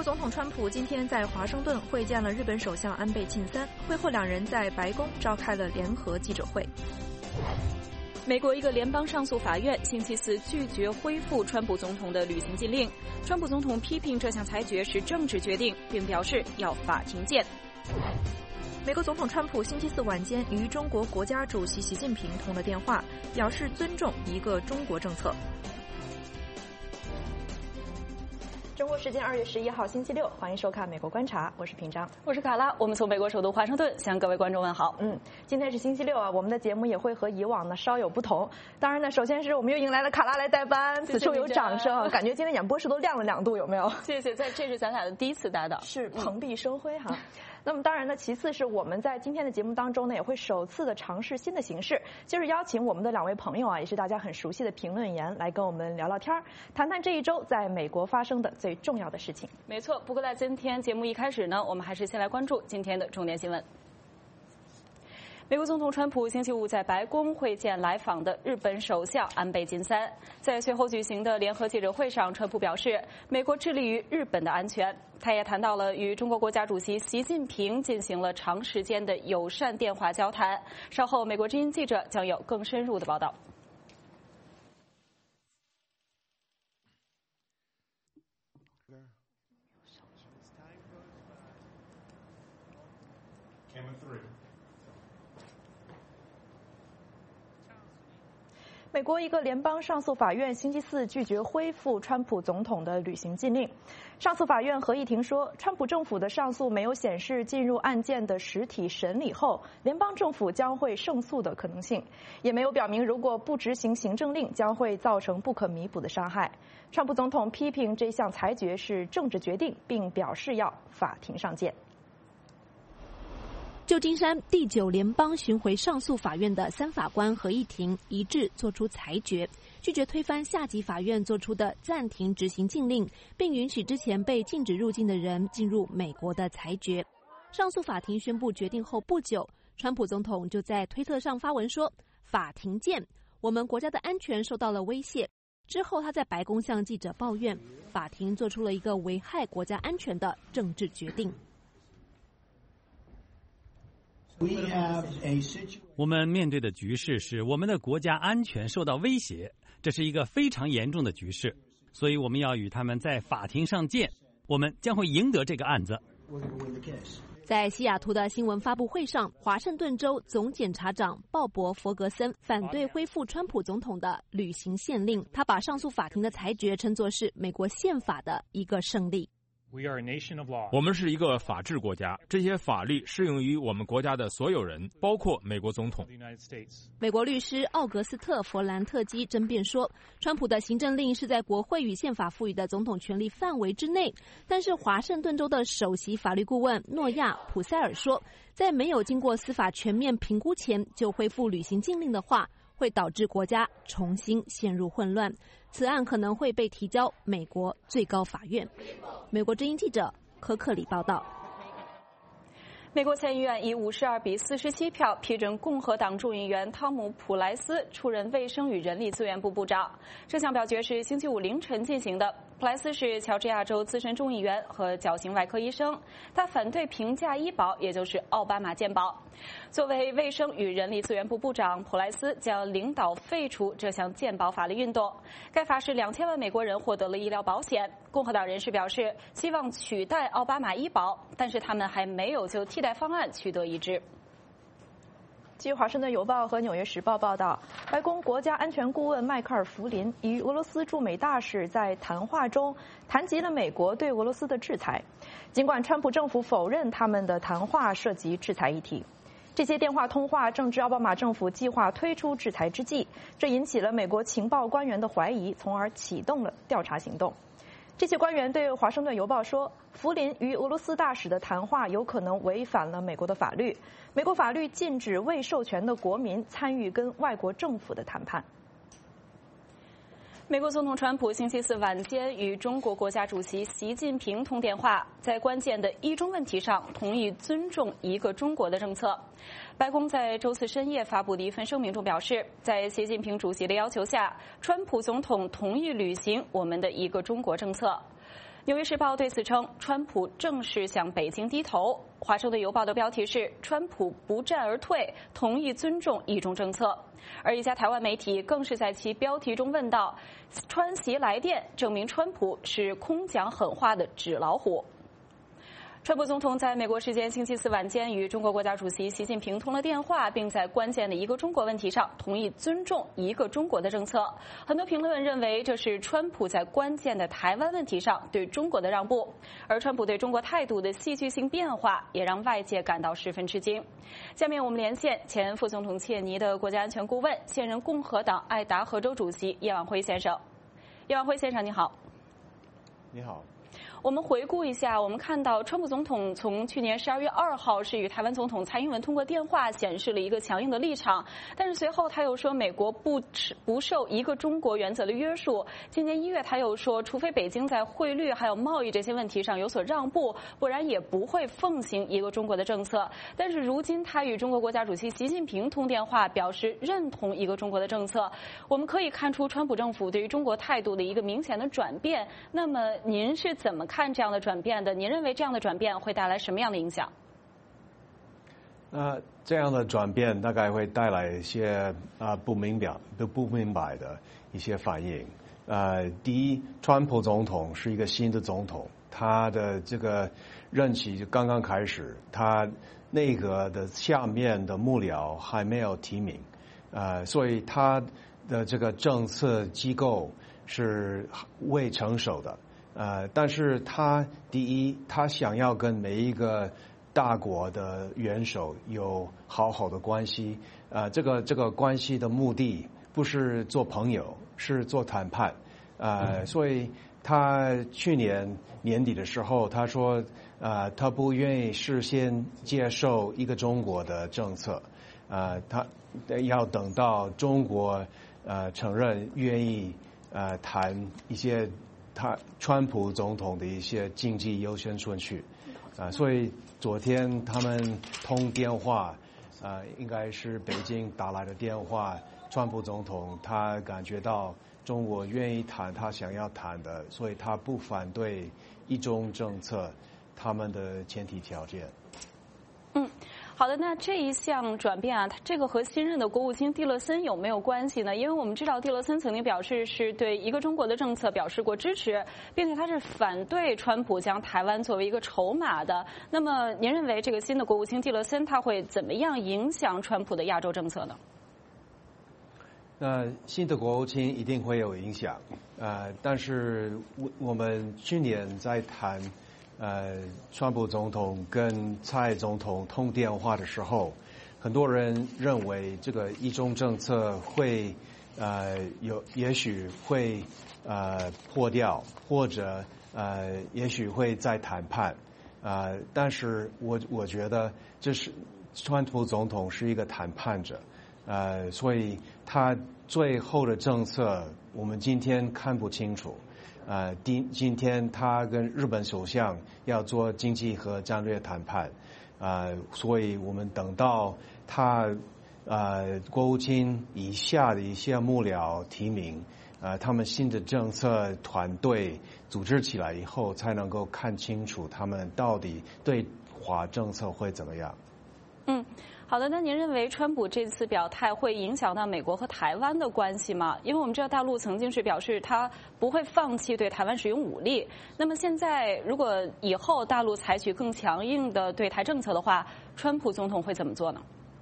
总统川普今天在华盛顿会见了日本首相安倍晋三，会后两人在白宫召开了联合记者会。 美国一个联邦上诉法院星期四拒绝恢复川普总统的旅行禁令，川普总统批评这项裁决是政治决定，并表示要法庭见。 美国总统川普星期四晚间与中国国家主席习近平通了电话，表示尊重一个中国政策。中国时间2月11号星期六，欢迎收看《美国观察》，我是平章， 我是卡拉，我们从美国首都华盛顿向各位观众问好。 今天是星期六啊，我们的节目也会和以往呢稍有不同。当然呢，首先是我们又迎来了卡拉来代班，此处有掌声啊！感觉今天演播室都亮了2度，有没有？ 谢谢，这是咱俩的第一次搭档， 是蓬荜生辉哈。那么当然呢，其次是我们在今天的节目当中呢，也会首次的尝试新的形式，就是邀请我们的2位朋友啊，也是大家很熟悉的评论员来跟我们聊聊天，谈谈这一周在美国发生的最重要的事情。 没错，不过在今天节目一开始呢，我们还是先来关注今天的重点新闻。美国总统川普星期五在白宫会见来访的日本首相安倍晋三。在随后举行的联合记者会上，川普表示，美国致力于日本的安全。他也谈到了与中国国家主席习近平进行了长时间的友善电话交谈。稍后，美国之音记者将有更深入的报道。 美国一个联邦上诉法院星期四拒绝恢复川普总统的旅行禁令。上诉法院合议庭说，川普政府的上诉没有显示进入案件的实体审理后，联邦政府将会胜诉的可能性，也没有表明如果不执行行政令将会造成不可弥补的伤害。川普总统批评这项裁决是政治决定，并表示要法庭上见。 旧金山第9联邦巡回上诉法院的3法官合议庭一致作出裁决，拒绝推翻下级法院作出的暂停执行禁令，并允许之前被禁止入境的人进入美国的裁决。上诉法庭宣布决定后不久，川普总统就在推特上发文说：“法庭见，我们国家的安全受到了威胁。”之后，他在白宫向记者抱怨，法庭做出了一个危害国家安全的政治决定。 我们面对的局势是我们的国家安全受到威胁，这是一个非常严重的局势，所以我们要与他们在法庭上见，我们将会赢得这个案子。 在西雅图的新闻发布会上，华盛顿州总检察长鲍勃·弗格森反对恢复川普总统的旅行限令，他把上诉法庭的裁决称作是美国宪法的一个胜利。 我们是一个法治国家，这些法律适用于我们国家的所有人，包括美国总统。 美国律师奥格斯特·弗兰特基争辩说，川普的行政令是在国会与宪法赋予的总统权力范围之内，但是华盛顿州的首席法律顾问诺亚·普塞尔说，在没有经过司法全面评估前就恢复旅行禁令的话，会导致国家重新陷入混乱。此案可能会被提交美国最高法院。美国之音记者柯克里报道。 美国参议院以52比47票批准共和党众议员汤姆·普莱斯出任卫生与人力资源部部长。这项表决是星期五凌晨进行的。普莱斯是乔治亚州资深众议员和矫形外科医生，他反对平价医保，也就是奥巴马健保。作为卫生与人力资源部部长，普莱斯将领导废除这项健保法律运动。该法使2000万美国人获得了医疗保险。共和党人士表示希望取代奥巴马医保，但是他们还没有就替代方案取得一致。 据《华盛顿邮报》和《纽约时报》报道，白宫国家安全顾问迈克尔·弗林与俄罗斯驻美大使在谈话中谈及了美国对俄罗斯的制裁，尽管川普政府否认他们的谈话涉及制裁议题。这些电话通话正值奥巴马政府计划推出制裁之际，这引起了美国情报官员的怀疑，从而启动了调查行动。这些官员对《华盛顿邮报》说，福林与俄罗斯大使的谈话有可能违反了美国的法律。美国法律禁止未授权的国民参与跟外国政府的谈判。 美国总统川普星期四晚间与中国国家主席习近平通电话，在关键的一中问题上同意尊重一个中国的政策。白宫在周四深夜发布的一份声明中表示，在习近平主席的要求下，川普总统同意履行我们的一个中国政策。 纽约时报对此称，川普正式向北京低头。华盛顿邮报的标题是“川普不战而退，同意尊重一中政策”。而一家台湾媒体更是在其标题中问道：“川习来电证明川普是空讲狠话的纸老虎。”川普总统在美国时间星期四晚间与中国国家主席习近平通了电话，并在关键的一个中国问题上同意尊重一个中国的政策。很多评论认为这是川普在关键的台湾问题上对中国的让步，而川普对中国态度的戏剧性变化也让外界感到十分吃惊。下面我们连线前副总统切尼的国家安全顾问、现任共和党爱达荷州主席叶万辉先生。叶万辉先生，你好。 你好。 我们回顾一下，我们看到川普总统从去年12月2号是与台湾总统蔡英文通过电话显示了一个强硬的立场，但是随后他又说美国不受一个中国原则的约束。今年1月他又说，除非北京在汇率还有贸易这些问题上有所让步，不然也不会奉行一个中国的政策。但是如今他与中国国家主席习近平通电话，表示认同一个中国的政策。我们可以看出川普政府对于中国态度的一个明显的转变。那么您是怎么看这样的转变的？您认为这样的转变会带来什么样的影响？ 这样的转变大概会带来一些不明白的一些反应。第一，川普总统是一个新的总统，他的这个任期刚刚开始，他内阁的下面的幕僚还没有提名，所以他的这个政策机构是未成熟的。但是第一，他想要跟每一个大国的元首有好好的关系，这个关系的目的不是做朋友，是做谈判，所以他去年年底的时候，他说，他不愿意事先接受一个中国的政策，他要等到中国承认愿意谈一些川普总统的一些经济优先顺序，所以昨天他们通电话，应该是北京打来的电话，川普总统他感觉到中国愿意谈他想要谈的，所以他不反对一中政策他们的前提条件。 好的，那这一项转变啊，这个和新任的国务卿蒂勒森有没有关系呢？因为我们知道蒂勒森曾经表示是对一个中国的政策表示过支持，并且他是反对川普将台湾作为一个筹码的。那么您认为这个新的国务卿蒂勒森他会怎么样影响川普的亚洲政策呢？ 新的国务卿一定会有影响，但是我们去年在谈川普总统跟蔡总统通电话的时候，很多人认为这个一中政策会也许会破掉，或者也许会再谈判，但是我觉得这是川普总统是一个谈判者，所以他最后的政策我们今天看不清楚。今天他跟日本首相要做经济和战略谈判，所以我们等到他国务卿以下的一些幕僚提名，他们新的政策团队组织起来以后，才能够看清楚他们到底对华政策会怎么样。 好的，那您认为川普这次表态会影响到美国和台湾的关系吗？因为我们知道大陆曾经是表示他不会放弃对台湾使用武力。那么现在如果以后大陆采取更强硬的对台政策的话，川普总统会怎么做呢？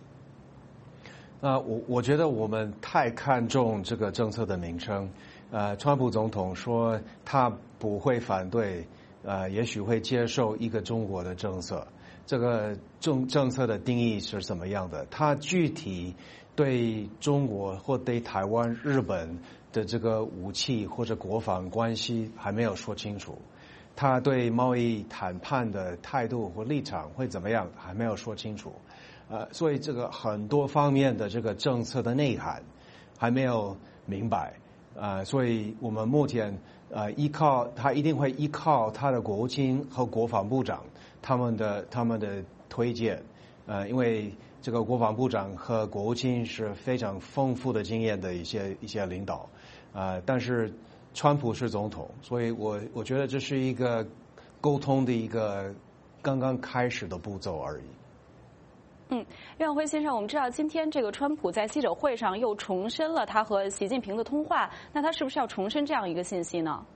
我觉得我们太看重这个政策的名称。川普总统说他不会反对，也许会接受一个中国的政策。这个政策的定义是怎么样的？它具体对中国或对台湾、日本的这个武器或者国防关系还没有说清楚。他对贸易谈判的态度或立场会怎么样还没有说清楚。所以这个很多方面的这个政策的内涵还没有明白。所以我们目前他一定会依靠他的国务卿和国防部长他们的推荐，因为这个国防部长和国务卿是非常丰富的经验的一些领导，但是川普是总统，所以我觉得这是一个沟通的一个刚刚开始的步骤而已。 岳永辉先生，我们知道今天这个川普在记者会上又重申了他和习近平的通话，那他是不是要重申这样一个信息呢？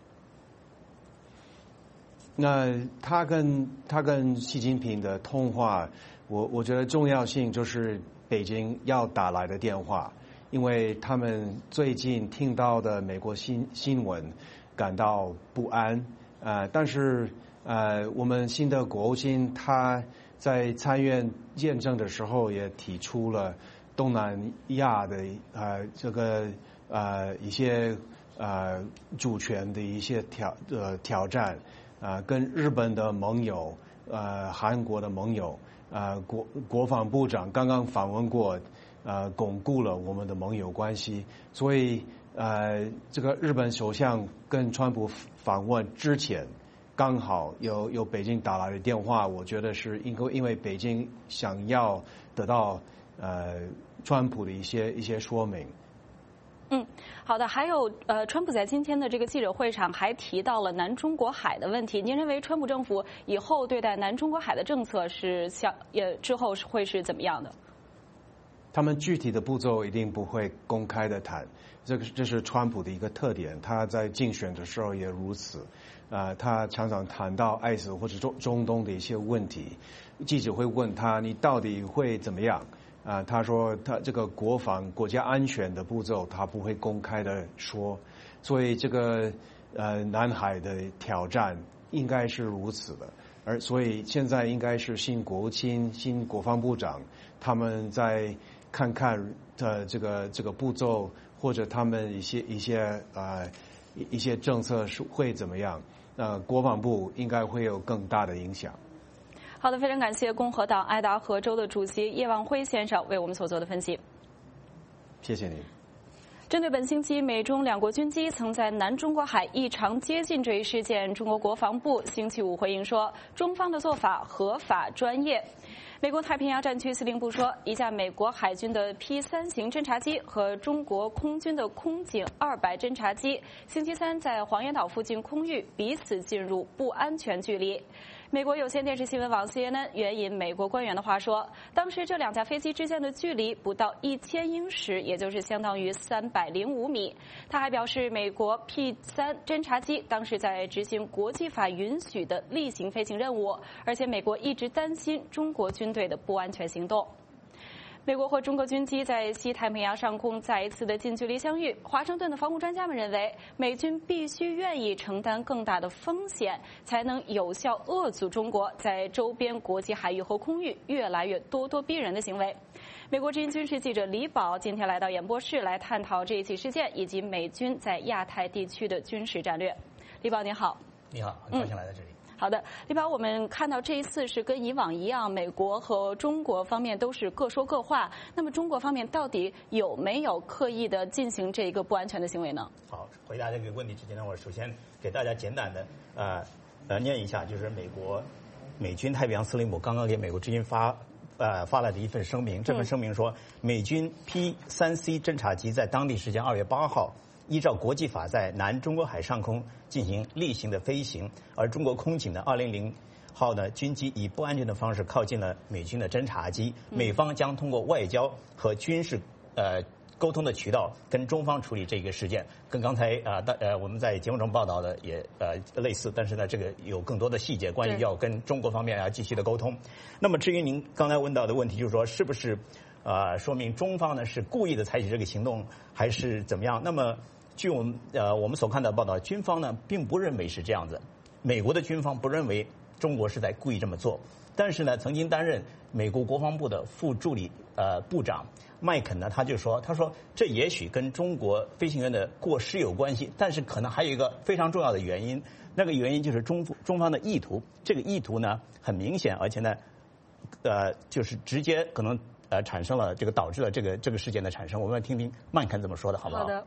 那他跟习近平的通话，我觉得重要性就是北京要打来的电话，因为他们最近听到的美国新闻感到不安，但是我们新的国务卿他在参院见证的时候也提出了东南亚的这个一些主权的一些挑战，跟日本的盟友韩国的盟友国防部长刚刚访问过，巩固了我们的盟友关系，所以这个日本首相跟川普访问之前刚好有北京打来的电话，我觉得是因为北京想要得到川普的一些说明。 好的。还有川普在今天的这个记者会上还提到了南中国海的问题。您认为川普政府以后对待南中国海的政策是之后会是怎么样的？ 他们具体的步骤一定不会公开的谈，这是川普的一个特点，他在竞选的时候也如此。他常常谈到艾斯或者中东的一些问题，记者会问他你到底会怎么样？他说他这个国家安全的步骤他不会公开的说，所以这个南海的挑战应该是如此的，所以现在应该是新国务卿、新国防部长他们在看看这个步骤或者他们一些政策是会怎么样。国防部应该会有更大的影响。 好的，非常感谢共和党爱达荷州的主席叶望辉先生为我们所做的分析。 谢谢您。 针对本星期美中两国军机曾在南中国海异常接近这一事件，中国国防部星期五回应说，中方的做法合法专业。美国太平洋战区司令部说，一架美国海军的 P-3型侦察机和中国空军的空警200侦察机星期三在黄岩岛附近空域彼此进入不安全距离。美国有线电视新闻网 CNN 援引美国官员的话说，当时这两架飞机之间的距离不到1000英尺，也就是相当于305米。他还表示，美国 P-3侦察机当时在执行国际法允许的例行飞行任务，而且美国一直担心中国军队的不安全行动。美国和中国军机在西太平洋上空再一次的近距离相遇。华盛顿的防务专家们认为，美军必须愿意承担更大的风险，才能有效遏阻中国在周边国际海域和空域越来越咄咄逼人的行为。美国之音军事记者李宝今天来到演播室来探讨这一起事件以及美军在亚太地区的军事战略。李宝您好。 你好，很高兴来到这里。 好的，李宝，我们看到这一次是跟以往一样，美国和中国方面都是各说各话。那么中国方面到底有没有刻意的进行这个不安全的行为呢？ 好，回答这个问题之前呢，我首先给大家简短的念一下，就是美军太平洋司令部刚刚给美国之音发来的一份声明。这份声明说，美军 P-3C 侦察机在当地时间2月8号。依照国际法在南中国海上空进行例行的飞行，而中国空警的200号呢军机以不安全的方式靠近了美军的侦察机，美方将通过外交和军事沟通的渠道跟中方处理这个事件，跟刚才我们在节目中报道的也类似，但是呢这个有更多的细节，关于要跟中国方面继续的沟通。那么至于您刚才问到的问题，就是说是不是说明中方呢是故意的采取这个行动，还是怎么样？那么据我们所看到的报道，军方呢并不认为是这样子，美国的军方不认为中国是在故意这么做。但是呢，曾经担任美国国防部的副助理部长麦肯呢，他说这也许跟中国飞行员的过失有关系，但是可能还有一个非常重要的原因，那个原因就是中方的意图。这个意图呢很明显，而且呢就是直接可能产生了导致了这个事件的产生。我们听听麦肯怎么说的，好不好？ 好的。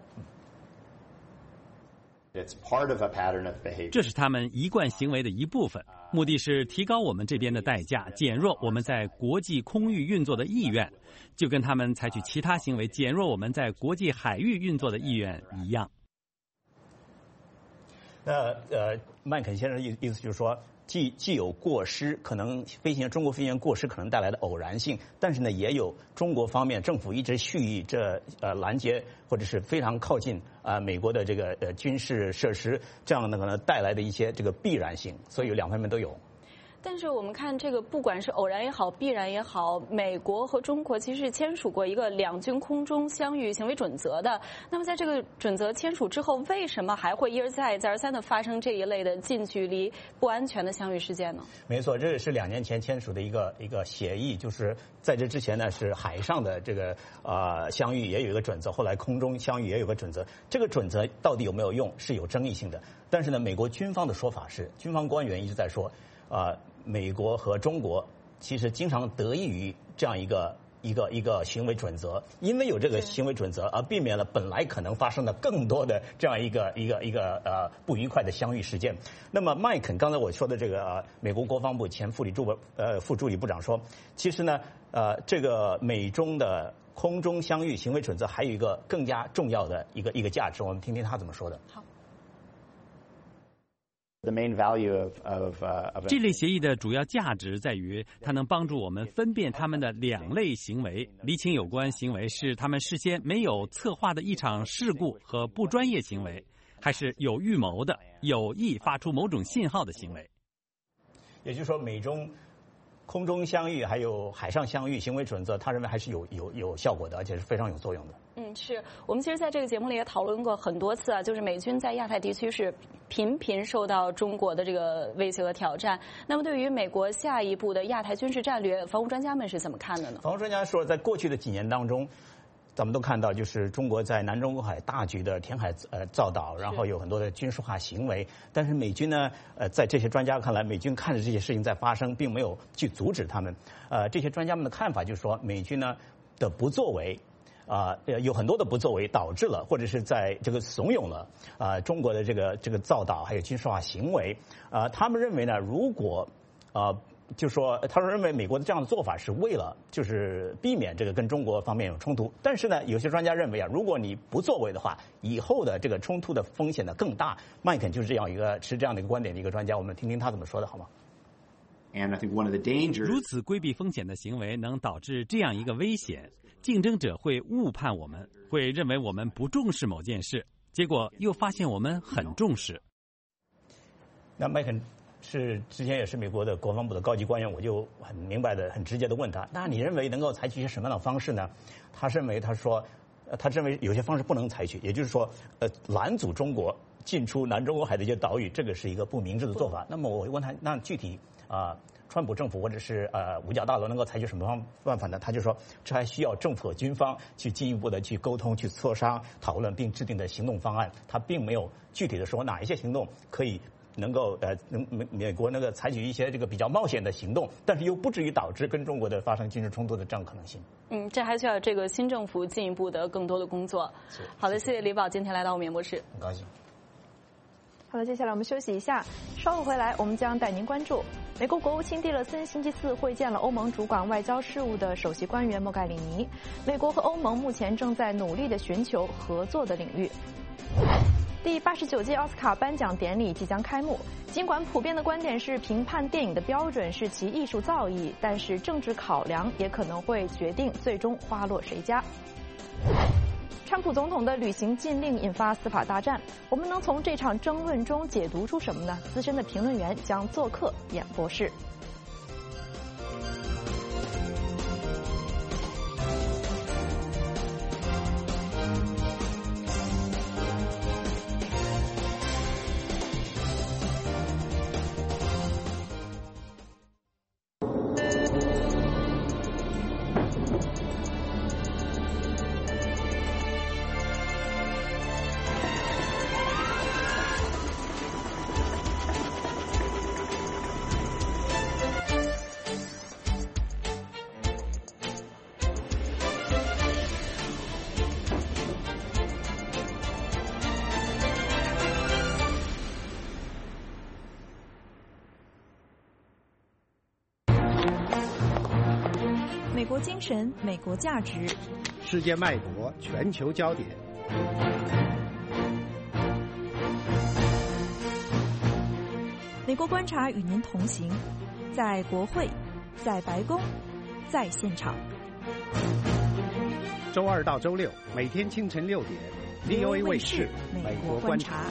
这是他们一贯行为的一部分，目的是提高我们这边的代价，减弱我们在国际空域运作的意愿，就跟他们采取其他行为减弱我们在国际海域运作的意愿一样。 麦肯先生的意思就是说，既有过失，可能中国飞行员过失可能带来的偶然性，但是呢，也有中国方面政府一直蓄意拦截或者是非常靠近美国的这个军事设施，这样的可能带来的一些这个必然性，所以有两方面都有。 但是我们看这个，不管是偶然也好，必然也好，美国和中国其实签署过一个两军空中相遇行为准则的。那么在这个准则签署之后，为什么还会一而再再而三的发生这一类的近距离不安全的相遇事件呢？ 没错，这是2年前签署的一个协议，就是在这之前呢是海上的这个相遇也有一个准则，后来空中相遇也有个准则。这个准则到底有没有用是有争议性的。但是呢，美国军方的说法是，军方官员一直在说美国和中国其实经常得益于这样一个行为准则，因为有这个行为准则而避免了本来可能发生的更多的这样一个不愉快的相遇事件。那么麦肯刚才我说的这个美国国防部前副助理部长说，其实呢这个美中的空中相遇行为准则还有一个更加重要的一个价值，我们听听他怎么说的。 好。 这类协议的主要价值在于，它能帮助我们分辨他们的2类行为，厘清有关行为是他们事先没有策划的一场事故和不专业行为，还是有预谋的、有意发出某种信号的行为。 也就是说，美中空中相遇还有海上相遇行为准则，他认为还是有效果的，而且是非常有作用的。 是我们其实在这个节目里也讨论过很多次啊，就是美军在亚太地区是频频受到中国的这个威胁和挑战。那么对于美国下一步的亚太军事战略，防务专家们是怎么看的呢？ 防务专家说，在过去的几年当中，咱们都看到，就是中国在南中国海大局的填海造岛，然后有很多的军事化行为。但是美军呢，在这些专家看来，美军看着这些事情在发生，并没有去阻止他们。这些专家们的看法就是说，美军呢的不作为。有很多的不作为导致了，或者是在这个怂恿了中国的这个造岛还有军事化行为。他们认为呢，如果就是说，他认为美国的这样的做法是为了就是避免这个跟中国方面有冲突。但是呢，有些专家认为如果你不作为的话，以后的这个冲突的风险呢更大。麦肯就是持这样的一个观点的一个专家，我们听听他怎么说的好吗？ 如此规避风险的行为能导致这样一个危险。竞争者会误判我们，会认为我们不重视某件事，结果又发现我们很重视。 那麦肯之前也是美国的国防部的高级官员，我就很明白的、很直接的问他：那你认为能够采取一些什么样的方式呢？他认为有些方式不能采取，也就是说，拦阻中国进出南中国海的一些岛屿，这个是一个不明智的做法。那么我问他，那具体川普政府或者是五角大楼能够采取什么办法呢？他就说，这还需要政府和军方去进一步的去沟通、去磋商、讨论，并制定的行动方案。他并没有具体的说哪一些行动可以能够美国那个采取一些这个比较冒险的行动，但是又不至于导致跟中国的发生军事冲突的这样可能性。 这还需要这个新政府进一步的更多的工作。好的，谢谢李宝今天来到我们演播室， 很高兴。 好了，接下来我们休息一下，稍后回来我们将带您关注美国国务卿蒂勒森星期4会见了欧盟主管外交事务的首席官员莫盖里尼。美国和欧盟目前正在努力地寻求合作的领域。第89届奥斯卡颁奖典礼即将开幕，尽管普遍的观点是评判电影的标准是其艺术造诣，但是政治考量也可能会决定最终花落谁家。川普总统的旅行禁令引发司法大战，我们能从这场争论中解读出什么呢？资深的评论员将做客演播室。美国精神，美国价值， 世界脉搏，全球焦点。 美国观察与您同行，在国会，在白宫，在现场。 周2到周6，每天清晨6点 ，VOA 卫视《美国观察》。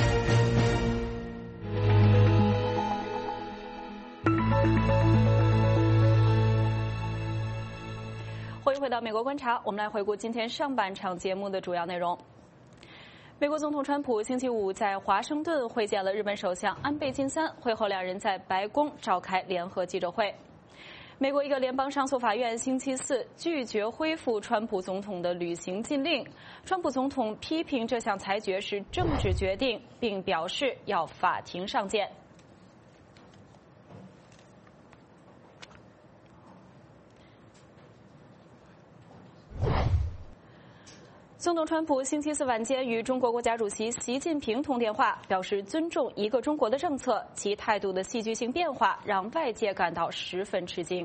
欢迎回到《美国观察》，我们来回顾今天上半场节目的主要内容。美国总统川普星期五在华盛顿会见了日本首相安倍晋三，会后两人在白宫召开联合记者会。美国一个联邦上诉法院星期四拒绝恢复川普总统的旅行禁令，川普总统批评这项裁决是政治决定，并表示要法庭上见。总统川普星期四晚间与中国国家主席习近平通电话，表示尊重一个中国的政策，其态度的戏剧性变化让外界感到十分吃惊。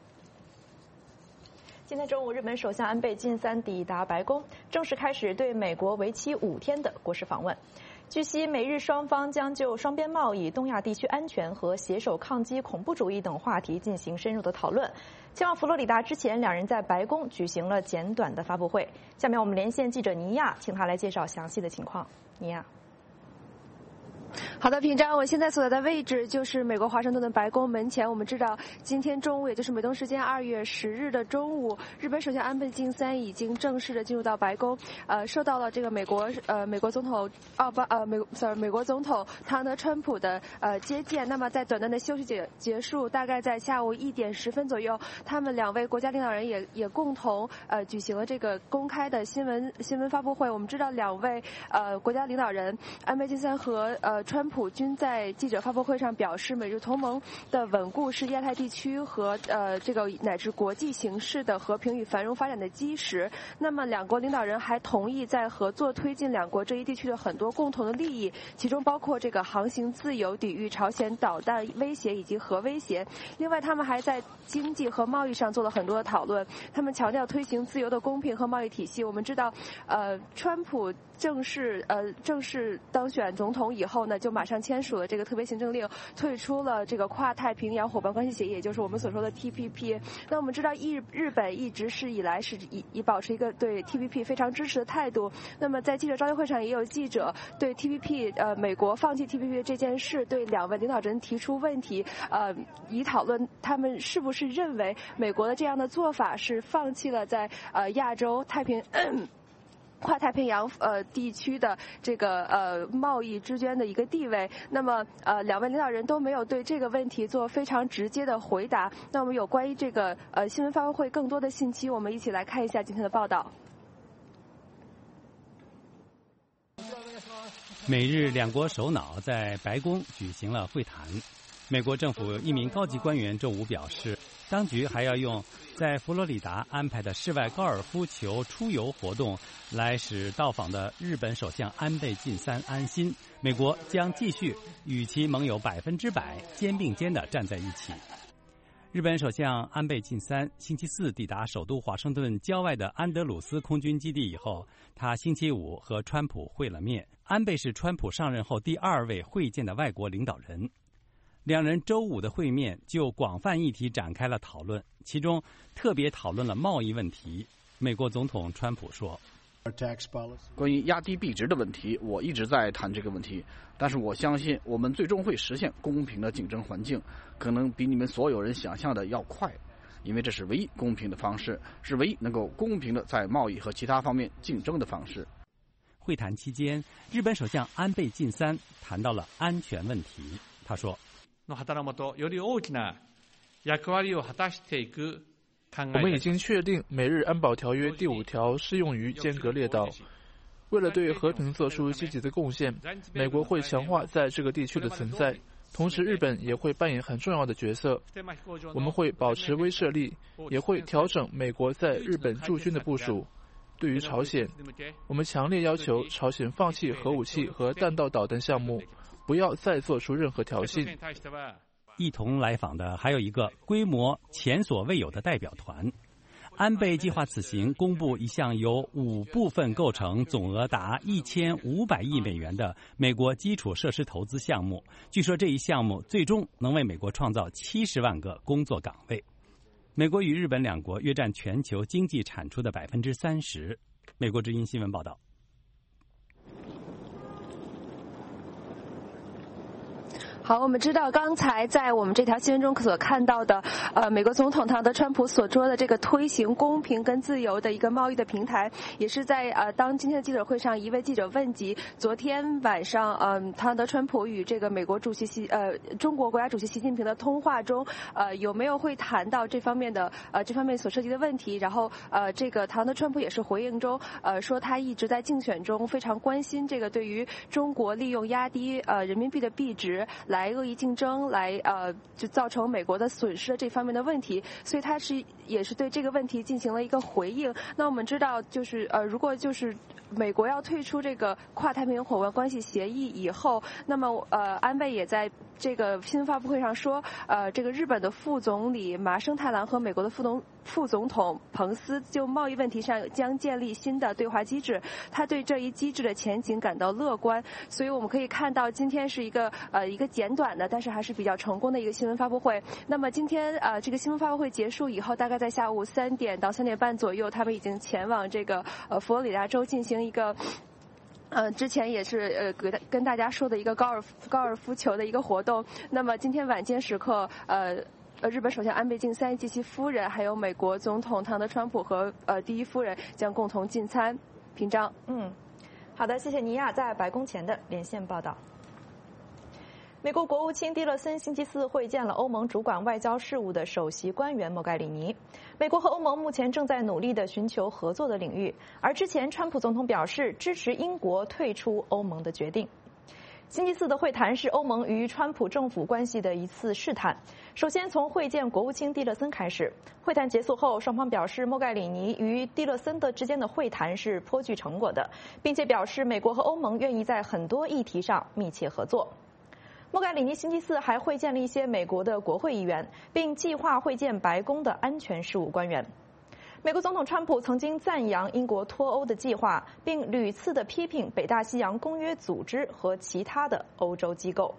今天中午，日本首相安倍晋三抵达白宫，正式开始对美国为期5天的国事访问。据悉，美日双方将就双边贸易、东亚地区安全和携手抗击恐怖主义等话题进行深入的讨论。前往佛罗里达之前，两人在白宫举行了简短的发布会。下面我们连线记者尼亚，请他来介绍详细的情况。尼亚。 好的，平章，我现在所在的位置就是美国华盛顿的白宫门前。我们知道，今天中午，也就是美东时间2月10日的中午，日本首相安倍晋三已经正式的进入到白宫，受到了这个美国总统美国总统唐德川普的接见。那么在短暂的休息结束，大概在下午1点10分左右，他们两位国家领导人也共同举行了这个公开的新闻发布会。我们知道，两位国家领导人安倍晋三和川普均在记者发布会上表示，美日同盟的稳固是亚太地区和这个乃至国际形势的和平与繁荣发展的基石。那么，两国领导人还同意在合作推进两国这一地区的很多共同的利益，其中包括这个航行自由、抵御朝鲜导弹威胁以及核威胁。另外，他们还在经济和贸易上做了很多的讨论。他们强调推行自由的公平和贸易体系。我们知道，川普正式当选总统以后呢，就马上签署了这个特别行政令，退出了这个跨太平洋伙伴关系协议，也就是我们所说的 TPP。那我们知道日本一直以来是以保持一个对 TPP 非常支持的态度。那么在记者招待会上，也有记者对 TPP 美国放弃 TPP 这件事对两位领导人提出问题，以讨论他们是不是认为美国的这样的做法是放弃了在亚洲跨太平洋地区的这个贸易之间的一个地位。那么两位领导人都没有对这个问题做非常直接的回答。那我们有关于这个新闻发布会更多的信息，我们一起来看一下今天的报道。 美日两国首脑在白宫举行了会谈。美国政府一名高级官员周五表示，当局还要用在佛罗里达安排的室外高尔夫球出游活动来使到访的日本首相安倍晋三安心。美国将继续与其盟友100%肩并肩地站在一起。日本首相安倍晋三星期四抵达首都华盛顿郊外的安德鲁斯空军基地以后，他星期五和川普会了面。安倍是川普上任后第2位会见的外国领导人。两人周五的会面就广泛议题展开了讨论，其中特别讨论了贸易问题。美国总统川普说， 关于压低币值的问题，我一直在谈这个问题，但是我相信我们最终会实现公平的竞争环境，可能比你们所有人想象的要快，因为这是唯一公平的方式，是唯一能够公平的在贸易和其他方面竞争的方式。 会谈期间，日本首相安倍晋三谈到了安全问题。他说， 我们已经确定美日安保条约第5条适用于间隔列岛。为了对和平做出积极的贡献，美国会强化在这个地区的存在，同时日本也会扮演很重要的角色。我们会保持威慑力，也会调整美国在日本驻军的部署。对于朝鲜，我们强烈要求朝鲜放弃核武器和弹道导弹项目，不要再做出任何挑衅。 一同来访的还有一个规模前所未有的代表团。 安倍计划此行公布一项由5部分构成、总额达1500亿美元的美国基础设施投资项目。据说这一项目最终能为美国创造70万个工作岗位。美国与日本两国约占全球经济产出的30%。美国之音新闻报道。 好，我们知道刚才在我们这条新闻中所看到的，美国总统唐德川普所说的这个推行公平跟自由的一个贸易的平台，也是在当今天的记者会上，一位记者问及昨天晚上，唐德川普与这个美国主席中国国家主席习近平的通话中，有没有会谈到这方面所涉及的问题？然后这个唐德川普也是回应中，说他一直在竞选中非常关心这个对于中国利用压低人民币的币值来恶意竞争，来就造成美国的损失的这方面的问题，所以他也是对这个问题进行了一个回应。那我们知道，就是如果就是美国要退出这个跨太平洋伙伴关系协议以后，那么安倍也在这个新闻发布会上说，这个日本的副总理麻生太郎和美国的副总统彭斯就贸易问题上将建立新的对话机制，他对这一机制的前景感到乐观。所以我们可以看到，今天是一个简短的，但是还是比较成功的一个新闻发布会。那么今天这个新闻发布会结束以后，大概在下午3点到3点半左右，他们已经前往这个佛罗里达州进行一个。之前也是跟大家说的一个高尔夫球的一个活动。那么今天晚间时刻，日本首相安倍晋三及其夫人，还有美国总统唐德川普和第一夫人将共同进餐。平章， 好的，谢谢尼亚在白宫前的连线报道。美国国务卿蒂勒森星期四会见了欧盟主管外交事务的首席官员莫盖里尼。美国和欧盟目前正在努力地寻求合作的领域，而之前川普总统表示支持英国退出欧盟的决定。星期四的会谈是欧盟与川普政府关系的一次试探。首先从会见国务卿蒂勒森开始，会谈结束后，双方表示莫盖里尼与蒂勒森之间的会谈是颇具成果的，并且表示美国和欧盟愿意在很多议题上密切合作。莫盖里尼星期四还会见了一些美国的国会议员，并计划会见白宫的安全事务官员。美国总统川普曾经赞扬英国脱欧的计划，并屡次的批评北大西洋公约组织和其他的欧洲机构。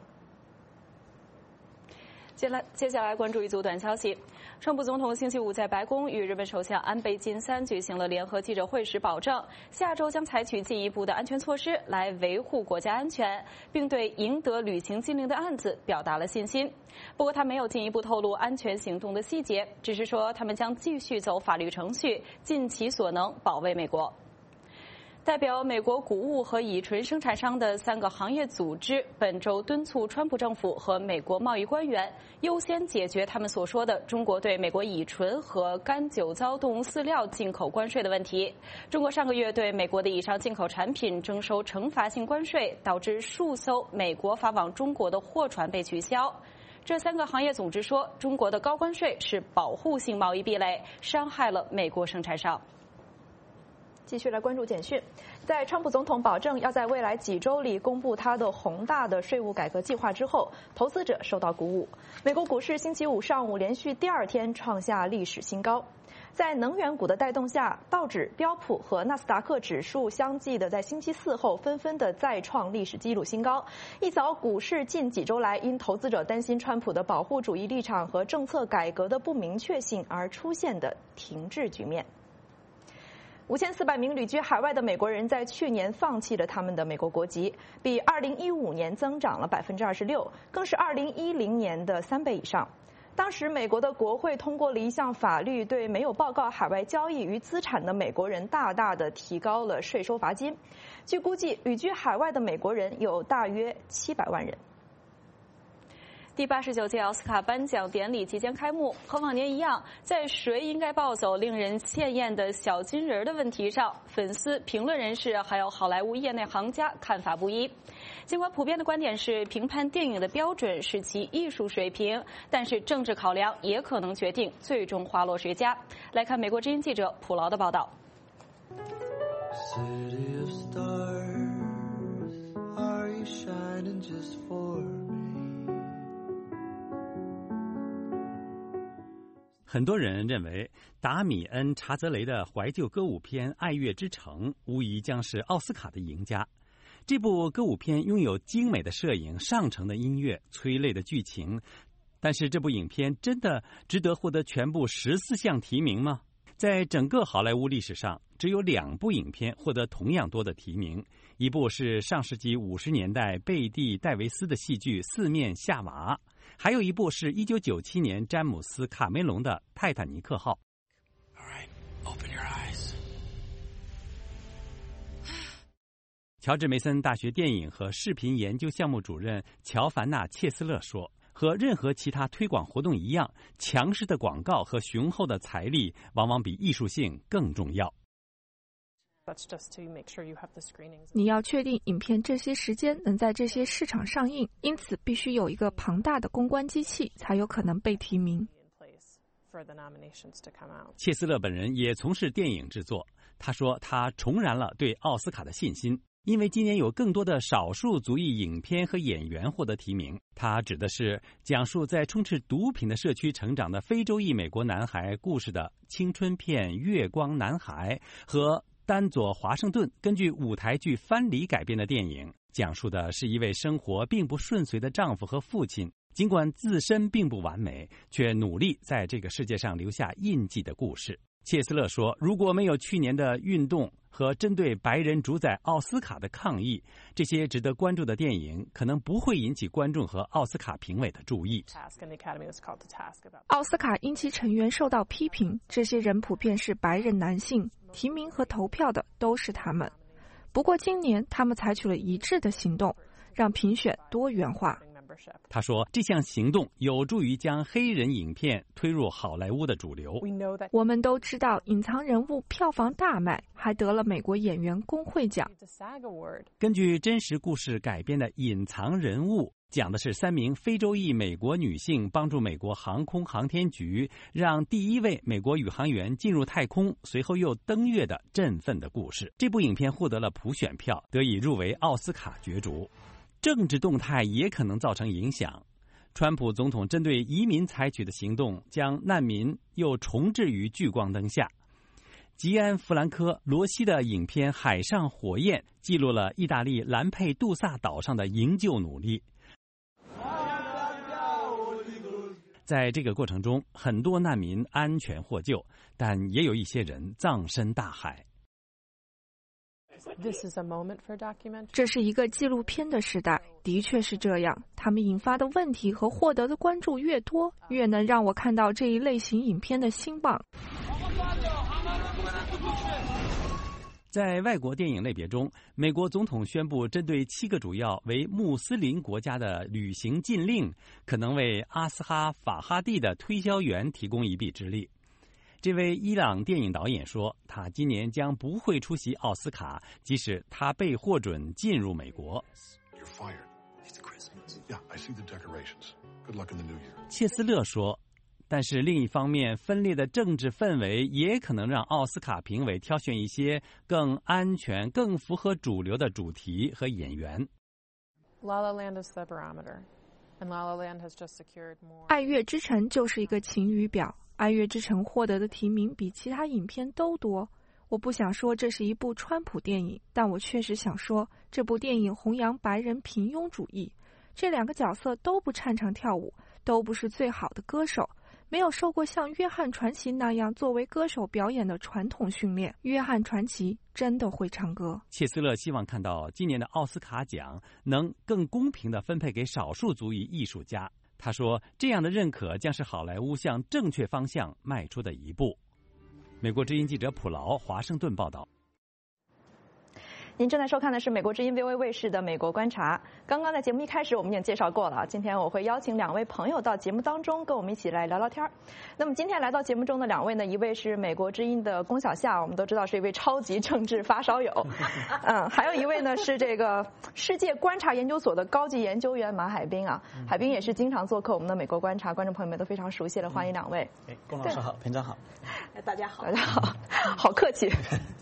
接下来关注一组短消息。川普总统星期五在白宫与日本首相安倍晋三举行了联合记者会时保证，下周将采取进一步的安全措施来维护国家安全，并对赢得旅行禁令的案子表达了信心。不过他没有进一步透露安全行动的细节，只是说他们将继续走法律程序，尽其所能保卫美国。代表美国谷物和乙醇生产商的3个行业组织本周敦促川普政府和美国贸易官员优先解决他们所说的中国对美国乙醇和干酒糟动物饲料进口关税的问题。中国上个月对美国的以上进口产品征收惩罚性关税，导致数艘美国发往中国的货船被取消。这3个行业组织说，中国的高关税是保护性贸易壁垒，伤害了美国生产商。 继续来关注简讯，在川普总统保证要在未来几周里公布他的宏大的税务改革计划之后，投资者受到鼓舞。美国股市星期五上午连续第2天创下历史新高。在能源股的带动下，道指、标普和纳斯达克指数相继的在星期四后纷纷的再创历史纪录新高，一扫股市近几周来因投资者担心川普的保护主义立场和政策改革的不明确性而出现的停滞局面。5400名旅居海外的美国人在去年放弃了他们的美国国籍，比2015年增长了26%，更是2010年的3倍以上。当时美国的国会通过了一项法律，对没有报告海外交易与资产的美国人大大的提高了税收罚金。据估计，旅居海外的美国人有大约700万人。 第89届奥斯卡颁奖典礼即将开幕，和往年一样，在谁应该抱走令人羡艳的小金人的问题上，粉丝、评论人士还有好莱坞业内行家看法不一。尽管普遍的观点是评判电影的标准是其艺术水平，但是政治考量也可能决定最终花落谁家。来看美国之音记者普劳的报道。 City of stars, are you shining just for 很多人认为达米恩·查泽雷的怀旧歌舞片《爱乐之城》无疑将是奥斯卡的赢家。这部歌舞片拥有精美的摄影、上乘的音乐、催泪的剧情，但是这部影片真的值得获得全部14项提名吗？在整个好莱坞历史上，只有2部影片获得同样多的提名，一部是上世纪50年代贝蒂·戴维斯的戏剧《四面夏娃》，还有一部是1997年詹姆斯·卡梅隆的《泰坦尼克号》。乔治梅森大学电影和视频研究项目主任乔凡纳·切斯勒说，和任何其他推广活动一样，强势的广告和雄厚的财力往往比艺术性更重要。 你要确定影片这些时间能在这些市场上映，因此必须有一个庞大的公关机器，才有可能被提名。 切斯勒本人也从事电影制作，他说他重燃了对奥斯卡的信心，因为今年有更多的少数族裔影片和演员获得提名。他指的是讲述在充斥毒品的社区成长的非洲裔美国男孩故事的青春片《月光男孩》和丹佐·华盛顿根据舞台剧《藩篱》改编的电影，讲述的是一位生活并不顺遂的丈夫和父亲，尽管自身并不完美，却努力在这个世界上留下印记的故事。切斯勒说，如果没有去年的运动和针对白人主宰奥斯卡的抗议，这些值得关注的电影可能不会引起观众和奥斯卡评委的注意。 奥斯卡因其成员受到批评，这些人普遍是白人男性，提名和投票的都是他们。不过今年他们采取了一致的行动，让评选多元化。 他说，这项行动有助于将黑人影片推入好莱坞的主流。 我们都知道隐藏人物票房大卖，还得了美国演员工会奖。 根据真实故事改编的《隐藏人物》讲的是3名非洲裔美国女性帮助美国航空航天局让第1位美国宇航员进入太空，随后又登月的振奋的故事。这部影片获得了普选票，得以入围奥斯卡角逐。政治动态也可能造成影响。川普总统针对移民采取的行动，将难民又重置于聚光灯下。吉安·弗兰科·罗西的影片《海上火焰》记录了意大利兰佩杜萨岛上的营救努力。在这个过程中，很多难民安全获救，但也有一些人葬身大海。 这是一个纪录片的时代，的确是这样。他们引发的问题和获得的关注越多，越能让我看到这一类型影片的兴旺。 在外国电影类别中，美国总统宣布针对7个主要为穆斯林国家的旅行禁令，可能为阿斯哈·法哈蒂的推销员提供一臂之力。这位伊朗电影导演说，他今年将不会出席奥斯卡，即使他被获准进入美国。切斯勒说，但是另一方面，分裂的政治氛围也可能让奥斯卡评委挑选一些更安全、更符合主流的主题和演员。 爱乐之城就是一个晴雨表。爱乐之城获得的提名比其他影片都多。我不想说这是一部川普电影，但我确实想说，这部电影弘扬白人平庸主义。这2个角色都不擅长跳舞，都不是最好的歌手，没有受过像约翰传奇那样作为歌手表演的传统训练。约翰传奇真的会唱歌。 切斯勒希望看到今年的奥斯卡奖能更公平地分配给少数族裔艺术家。他说，这样的认可将是好莱坞向正确方向迈出的一步。美国之音记者普劳华盛顿报道。 您正在收看的是美国之音 VOA 卫视的《美国观察》。刚刚在节目一开始我们已经介绍过了，今天我会邀请2位朋友到节目当中跟我们一起来聊聊天。那么今天来到节目中的2位呢，一位是美国之音的龚小夏，我们都知道是一位超级政治发烧友，还有一位呢是这个世界观察研究所的高级研究员马海滨啊。海滨也是经常做客我们的《美国观察》，观众朋友们都非常熟悉了，欢迎2位。 龚老师好，平常好。 大家好，大家好，好客气。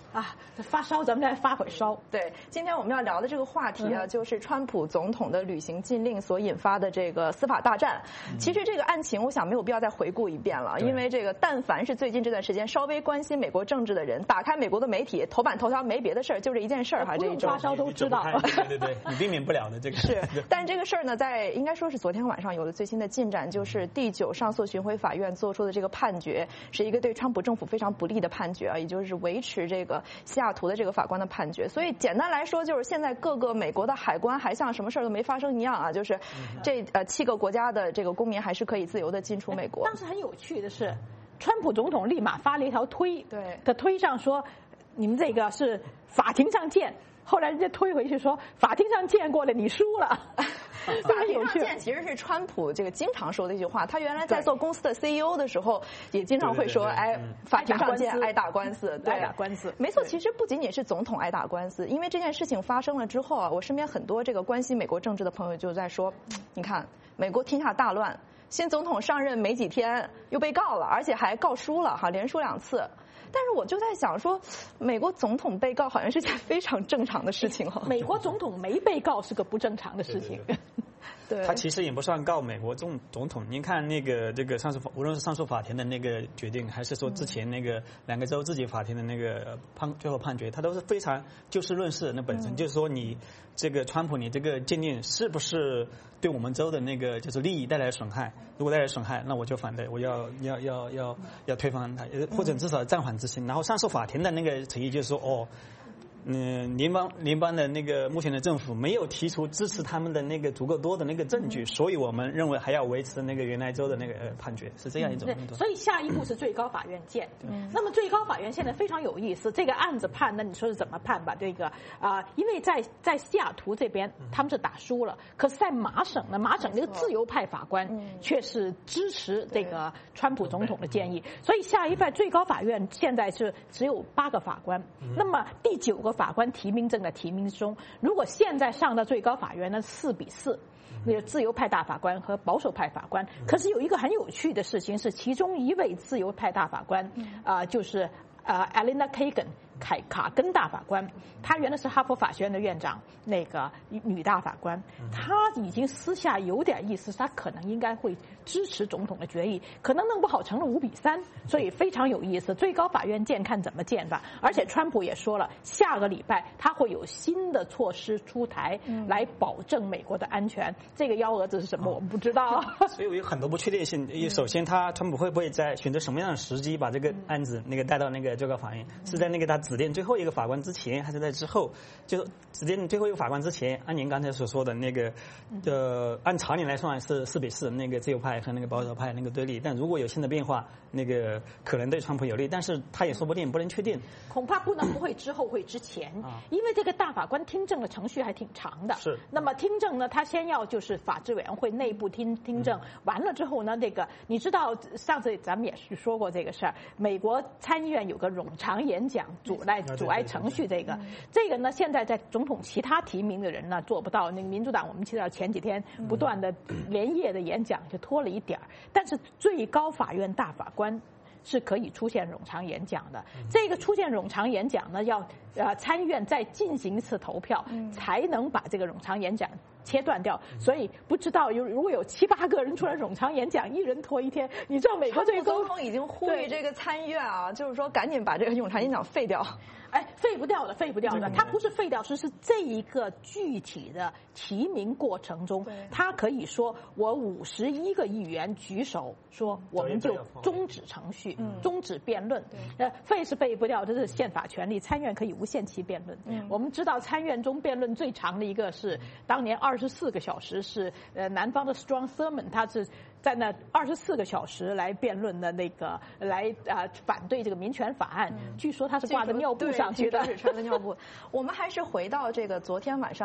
啊，发烧咱们来发会烧。 对，今天我们要聊的这个话题啊，就是川普总统的旅行禁令所引发的这个司法大战。其实这个案情，我想没有必要再回顾一遍了，因为这个但凡是最近这段时间稍微关心美国政治的人，打开美国的媒体头版头条没别的事儿，就这一件事儿哈，这一周发烧都知道。 对，你避免不了的这个是。但这个事儿呢，在应该说是昨天晚上有了最新的进展，就是第9上诉巡回法院做出的这个判决，是一个对川普政府非常不利的判决啊，也就是维持这个西雅图的这个法官的判决。所以简单来说，就是现在各个美国的海关还像什么事儿都没发生一样啊，就是这7个国家的这个公民还是可以自由的进出美国。 当时很有趣的是，川普总统立马发了一条推， 对， 他推上说你们这个是法庭上见，后来人家推回去说法庭上见过了，你输了。 法庭上见其实是川普这个经常说的一句话，他原来在做公司的 CEO 的时候也经常会说，哎，法庭上见，爱打官司， 对，爱打官司。 没错，其实不仅仅是总统爱打官司，因为这件事情发生了之后啊，我身边很多这个关心美国政治的朋友就在说，你看美国天下大乱，新总统上任没几天又被告了，而且还告输了哈，连输2次。但是我就在想说，美国总统被告好像是件非常正常的事情哈。 美国总统没被告是个不正常的事情。 对， 他其实也不算告美国总统。您看这个上诉法，无论是上诉法庭的那个决定，还是说之前那个2个州自己法庭的那个最后判决，他都是非常就事论事。那本身就是说你这个川普你这个禁令是不是对我们州的那个就是利益带来损害？如果带来损害，那我就反对，我要推翻它，或者至少暂缓执行。然后上诉法庭的那个提议就是说，联邦的那个目前的政府没有提出支持他们的那个足够多的那个证据，所以我们认为还要维持那个原来州的那个判决，是这样一种。 所以下一步是最高法院见。那么最高法院现在非常有意思，这个案子判，那你说是怎么判吧？这个因为在西雅图这边他们是打输了，可是在麻省呢，麻省这个自由派法官却是支持这个川普总统的建议，所以下一拜最高法院现在是只有8个法官，那么第9个法官提名正在提名中，如果现在上到最高法院呢，4比4，那个自由派大法官和保守派法官。可是有一个很有趣的事情是，其中一位自由派大法官就是Elena Kagan 卡根大法官，她原来是哈佛法学院的院长，那个女大法官，她已经私下有点意思，她可能应该会支持总统的决议，可能弄不好成了5比3，所以非常有意思。最高法院见看怎么见吧。而且川普也说了，下个礼拜他会有新的措施出台来保证美国的安全。这个幺蛾子是什么我们不知道。 所以有很多不确定性。首先川普会不会在选择什么样的时机把这个案子那个带到那个最高法院？是在那个他指定最后一个法官之前，还是在之后？就是指定最后一个法官之前，按您刚才所说的那个按常理来算是4比4，那个自由派和那个保守派那个对立。但如果有新的变化，那个可能对川普有利，但是他也说不定，不能确定。 恐怕不会之后，会之前，因为这个大法官听证的程序还挺长的。 是。 那么听证呢，他先要就是法制委员会内部听证，完了之后呢，这个你知道上次咱们也是说过这个事儿，美国参议院有个冗长演讲阻碍程序，这个呢，现在在总统其他提名的人呢做不到。那个民主党我们知道前几天不断的连夜的演讲就拖了一点儿，但是最高法院大法官是可以出现冗长演讲的。这个出现冗长演讲呢，要参议院再进行一次投票，才能把这个冗长演讲切断掉。所以不知道如果有7、8个人出来冗长演讲，一人拖1天，你知道美国最高总统已经呼吁这个参议院啊，就是说赶紧把这个冗长演讲废掉。 哎，废不掉的。它不是废掉，是这一个具体的提名过程中，他可以说我51个议员举手说我们就终止程序，终止辩论。废是废不掉，这是宪法权利，参院可以无限期辩论。我们知道参院中辩论最长的一个是当年24个小时，是南方的 Strom Thurmond， 他是在那24个小时来辩论的那个来反对这个民权法案。据说他是挂着尿布上去的， 穿着尿布。我们还是回到这个昨天晚上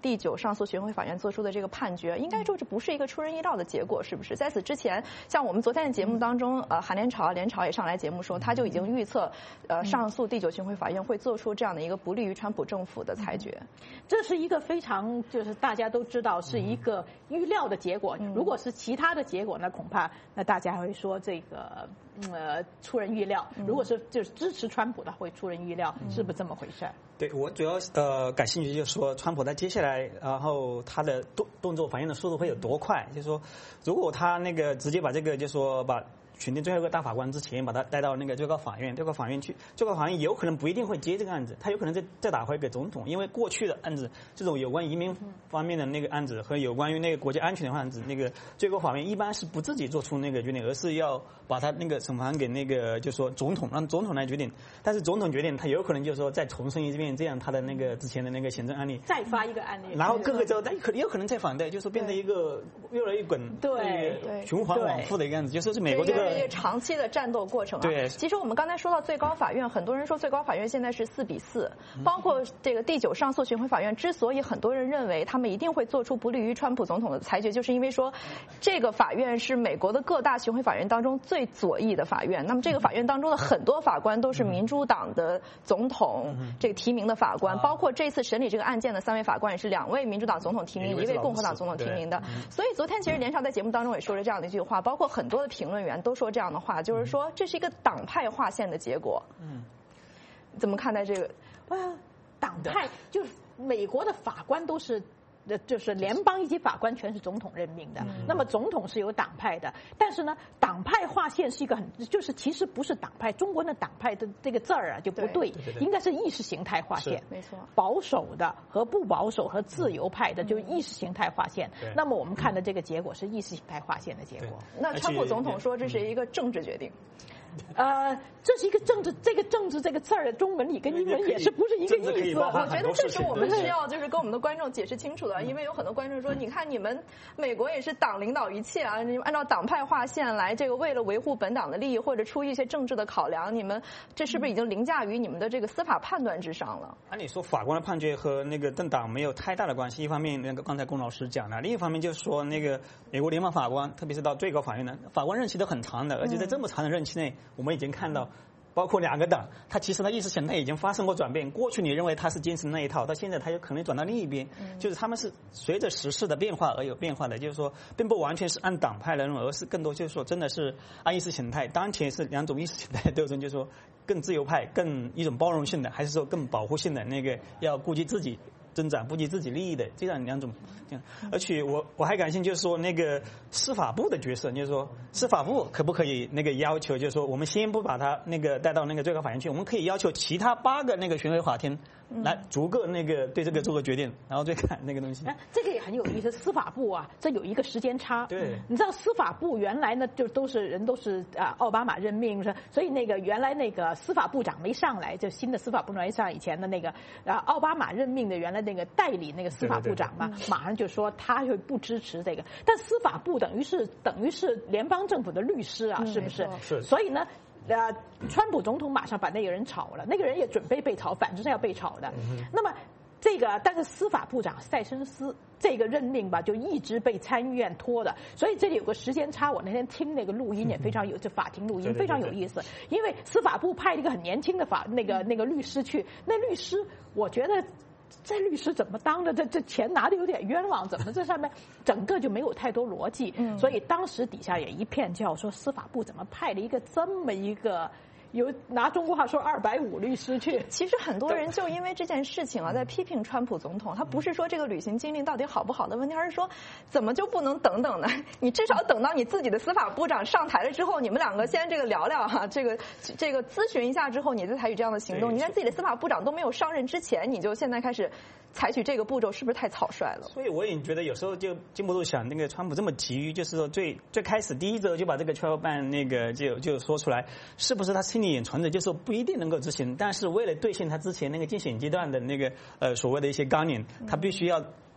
第9上诉巡回法院做出的这个判决，应该说这不是一个出人意料的结果，是不是？在此之前，像我们昨天的节目当中，韩连朝也上来节目说，他就已经预测，上诉第9巡回法院会做出这样的一个不利于川普政府的裁决。 这是一个非常就是大家都知道是一个预料的结果。如果是其他的结果呢，恐怕那大家会说这个出人预料。如果是就是支持川普的会出人预料，是不是这么回事？ 对，我主要感兴趣就是说，川普在接下来，然后他的动作反应的速度会有多快？就是说，如果他那个直接把这个，就是说把选定最后一个大法官之前，把他带到那个最高法院去，最高法院有可能不一定会接这个案子，他有可能再打回给总统，因为过去的案子，这种有关移民方面的那个案子和有关于那个国家安全的案子，那个最高法院一般是不自己做出那个决定，而是要把他那个审判给那个就是说总统，让总统来决定。但是总统决定，他有可能就是说再重申一遍这样他的那个之前的那个行政案例， 再发一个案例， 然后各个州他也有可能再反对，就是变成一个越来越滚， 对， 循环往复的一个案子，就是美国这个长期的战斗过程啊。 对， 其实我们刚才说到最高法院，很多人说最高法院现在是4-4，包括这个第9上诉巡回法院，之所以很多人认为他们一定会做出不利于川普总统的裁决，就是因为说这个法院是美国的各大巡回法院当中最左翼的法院。那么这个法院当中的很多法官都是民主党的总统这个提名的法官，包括这次审理这个案件的3位法官也是2位民主党总统提名，1位共和党总统提名的。所以昨天其实连朝在节目当中也说了这样的一句话，包括很多的评论员都说这样的话，就是说这是一个党派划线的结果。怎么看待这个？ 党派就是美国的法官都是。就是联邦一级法官全是总统任命的，那么总统是有党派的，但是呢，党派划线是一个就是其实不是党派，中国的党派的这个字儿啊就不对，应该是意识形态划线， 没错， 保守的和不保守和自由派的就是意识形态划线。那么我们看的这个结果是意识形态划线的结果。 那川普总统说这是一个政治决定。 这是一个政治，这个政治这个字儿的中文里跟英文也是不是一个意思。 我觉得这是我们需要就是跟我们的观众解释清楚的，因为有很多观众说，你看你们美国也是党领导一切啊，你们按照党派划线来，这个为了维护本党的利益或者出于一些政治的考量，你们这是不是已经凌驾于你们的这个司法判断之上了？ 按理说法官的判决和那个政党没有太大的关系，一方面那个刚才龚老师讲了，另一方面就是说那个美国联邦法官，特别是到最高法院的法官任期都很长的，而且在这么长的任期内，我们已经看到。包括2个党，他其实他意识形态已经发生过转变。过去你认为他是坚持那一套，到现在他有可能转到另一边，就是他们是随着时事的变化而有变化的，就是说并不完全是按党派来论，而是更多就是说真的是按意识形态。当前是2种意识形态的斗争，就是说更自由派、更一种包容性的，还是说更保护性的那个要顾及自己增长、顾及自己利益的这样2种。而且我还感兴趣，就是说那个司法部的角色，就是说司法部可不可以那个要求，就是说我们先不把他那个带到那个最高法院去，我们可以要求其他8个那个巡回法庭来逐个那个对这个做个决定，然后再看那个东西。 这个也很有意思，司法部啊，这有一个时间差。 对， 你知道司法部原来呢就都是奥巴马任命，所以那个原来那个司法部长没上来，就新的司法部长没上来以前的那个奥巴马任命的原来那个代理那个司法部长嘛，马上就说他就不支持这个，但司法部等于是联邦政府的律师啊，是不是？ 是。 所以呢，川普总统马上把那个人炒了，那个人也准备被炒，反正是要被炒的。那么这个，但是司法部长塞申斯这个任命吧，就一直被参议院拖的，所以这里有个时间差。我那天听那个录音也非常有，这法庭录音非常有意思，因为司法部派了一个很年轻的那个律师去，那律师我觉得。这律师怎么当的？这钱拿的有点冤枉，怎么这上面整个就没有太多逻辑？所以当时底下也一片叫说司法部怎么派了一个这么一个。拿中国话说250律师去， 其实很多人就因为这件事情啊，在批评川普总统。他不是说这个旅行经历到底好不好的问题，而是说怎么就不能等等呢？你至少等到你自己的司法部长上台了之后，你们2个先这个聊聊哈，这个咨询一下之后，你再采取这样的行动。你连自己的司法部长都没有上任之前，你就现在开始采取这个步骤，是不是太草率了？ 所以我也觉得有时候就禁不住想，那个川普这么急于，就是说最开始第一周就把这个12办那个就说出来，是不是他心里也存着，就是说不一定能够执行，但是为了兑现他之前那个竞选阶段的那个所谓的一些纲领，他必须要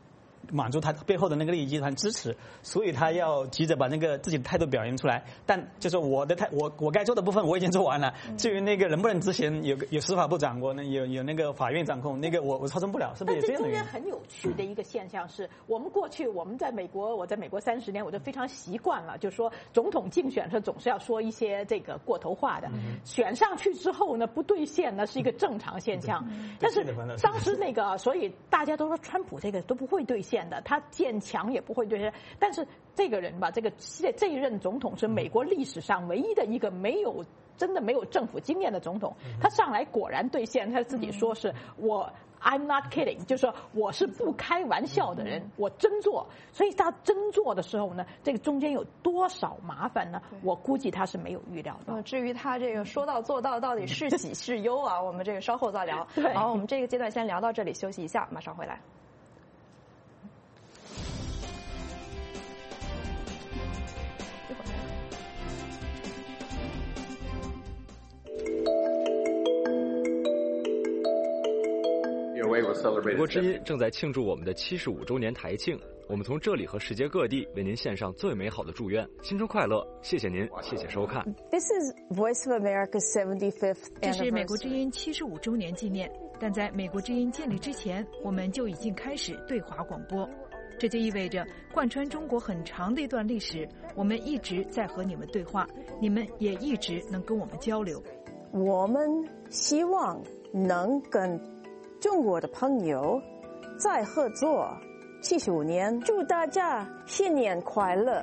满足他背后的那个利益集团支持，所以他要急着把那个自己的态度表现出来。但就是我该做的部分我已经做完了，至于那个能不能执行，有司法部掌握，有那个法院掌控，那个我操纵不了，是不是？ 但这中间很有趣的一个现象是，我们过去我在美国，我在美国30年，我就非常习惯了，就是说总统竞选时总是要说一些这个过头话的，选上去之后呢不兑现呢是一个正常现象。但是当时那个，所以大家都说川普这个都不会兑现的，他建墙也不会兑现。但是这个人吧，这一任总统是美国历史上唯一的一个真的没有政府经验的总统，他上来果然兑现，他自己说是I'm not kidding， 就是说我是不开玩笑的人，我真做。所以他真做的时候呢，这个中间有多少麻烦呢？我估计他是没有预料的。 至于他这个说到做到到底是喜是忧啊，我们这个稍后再聊。好，我们这个阶段先聊到这里，休息一下，马上回来。 美国之音正在庆祝我们的75周年台庆，我们从这里和世界各地为您献上最美好的祝愿，新春快乐！谢谢您，谢谢收看。 This is Voice of America's 75th anniversary。 这是美国之音75周年纪念，但在美国之音建立之前，我们就已经开始对华广播，这就意味着贯穿中国很长的一段历史，我们一直在和你们对话，你们也一直能跟我们交流。 我们希望能跟中国的朋友再合作75年，祝大家新年快乐。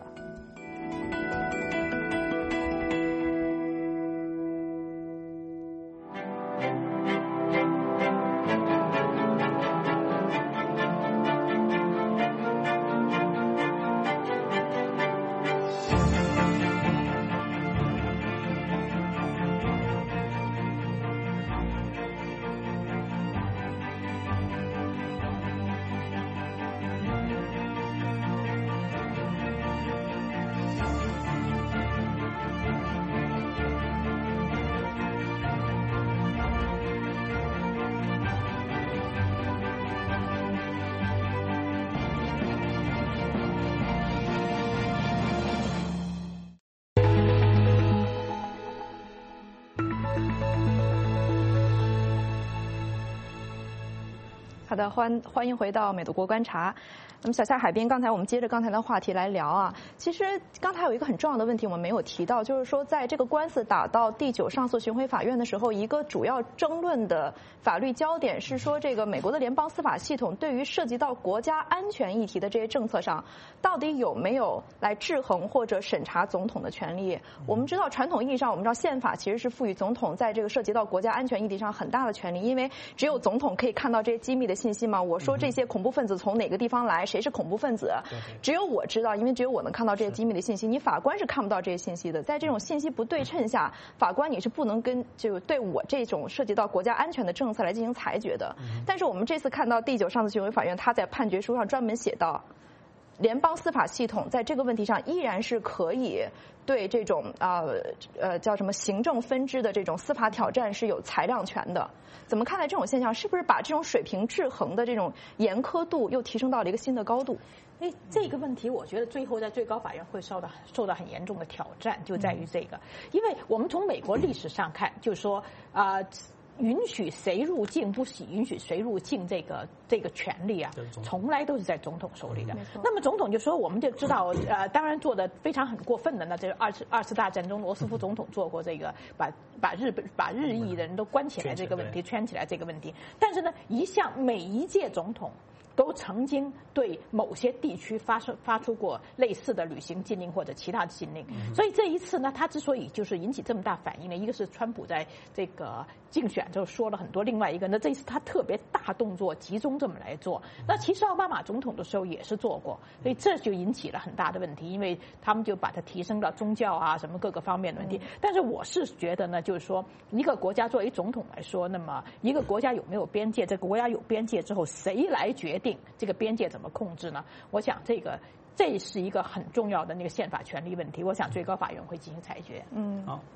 好的，欢迎回到美国观察。那么小夏海滨，刚才我们接着刚才的话题来聊啊。其实刚才有一个很重要的问题我们没有提到，就是说在这个官司打到第9上诉巡回法院的时候，一个主要争论的法律焦点是说，这个美国的联邦司法系统对于涉及到国家安全议题的这些政策上，到底有没有来制衡或者审查总统的权利？我们知道传统意义上，我们知道宪法其实是赋予总统在这个涉及到国家安全议题上很大的权利，因为只有总统可以看到这些机密的信息嘛。我说这些恐怖分子从哪个地方来，谁是恐怖分子，只有我知道，因为只有我能看到这些机密的信息，你法官是看不到这些信息的。在这种信息不对称下，法官你是不能就对我这种涉及到国家安全的政策来进行裁决的。但是我们这次看到第9上诉巡回法院，他在判决书上专门写到，联邦司法系统在这个问题上依然是可以对这种叫什么行政分支的这种司法挑战是有裁量权的。怎么看待这种现象？是不是把这种水平制衡的这种严苛度又提升到了一个新的高度？ 这个问题我觉得最后在最高法院会受到很严重的挑战，就在于这个，因为我们从美国历史上看，就是说允许谁入境，不允许谁入境，这个权利啊，从来都是在总统手里的。那么总统就说，我们就知道，当然做的非常很过分的，那这二次大战中罗斯福总统做过这个，把日裔的人都关起来这个问题，圈起来这个问题。但是呢，每一届总统都曾经对某些地区发出过类似的旅行禁令或者其他的禁令，所以这一次呢，他之所以就是引起这么大反应呢，一个是川普在这个竞选就说了很多，另外一个呢，这一次他特别大动作集中这么来做。那其实奥巴马总统的时候也是做过，所以这就引起了很大的问题，因为他们就把它提升到宗教啊什么各个方面的问题。但是我是觉得呢，就是说一个国家作为总统来说，那么一个国家有没有边界，这个国家有边界之后，谁来决定这个边界怎么控制呢？我想这是一个很重要的那个宪法权利问题，我想最高法院会进行裁决。 好。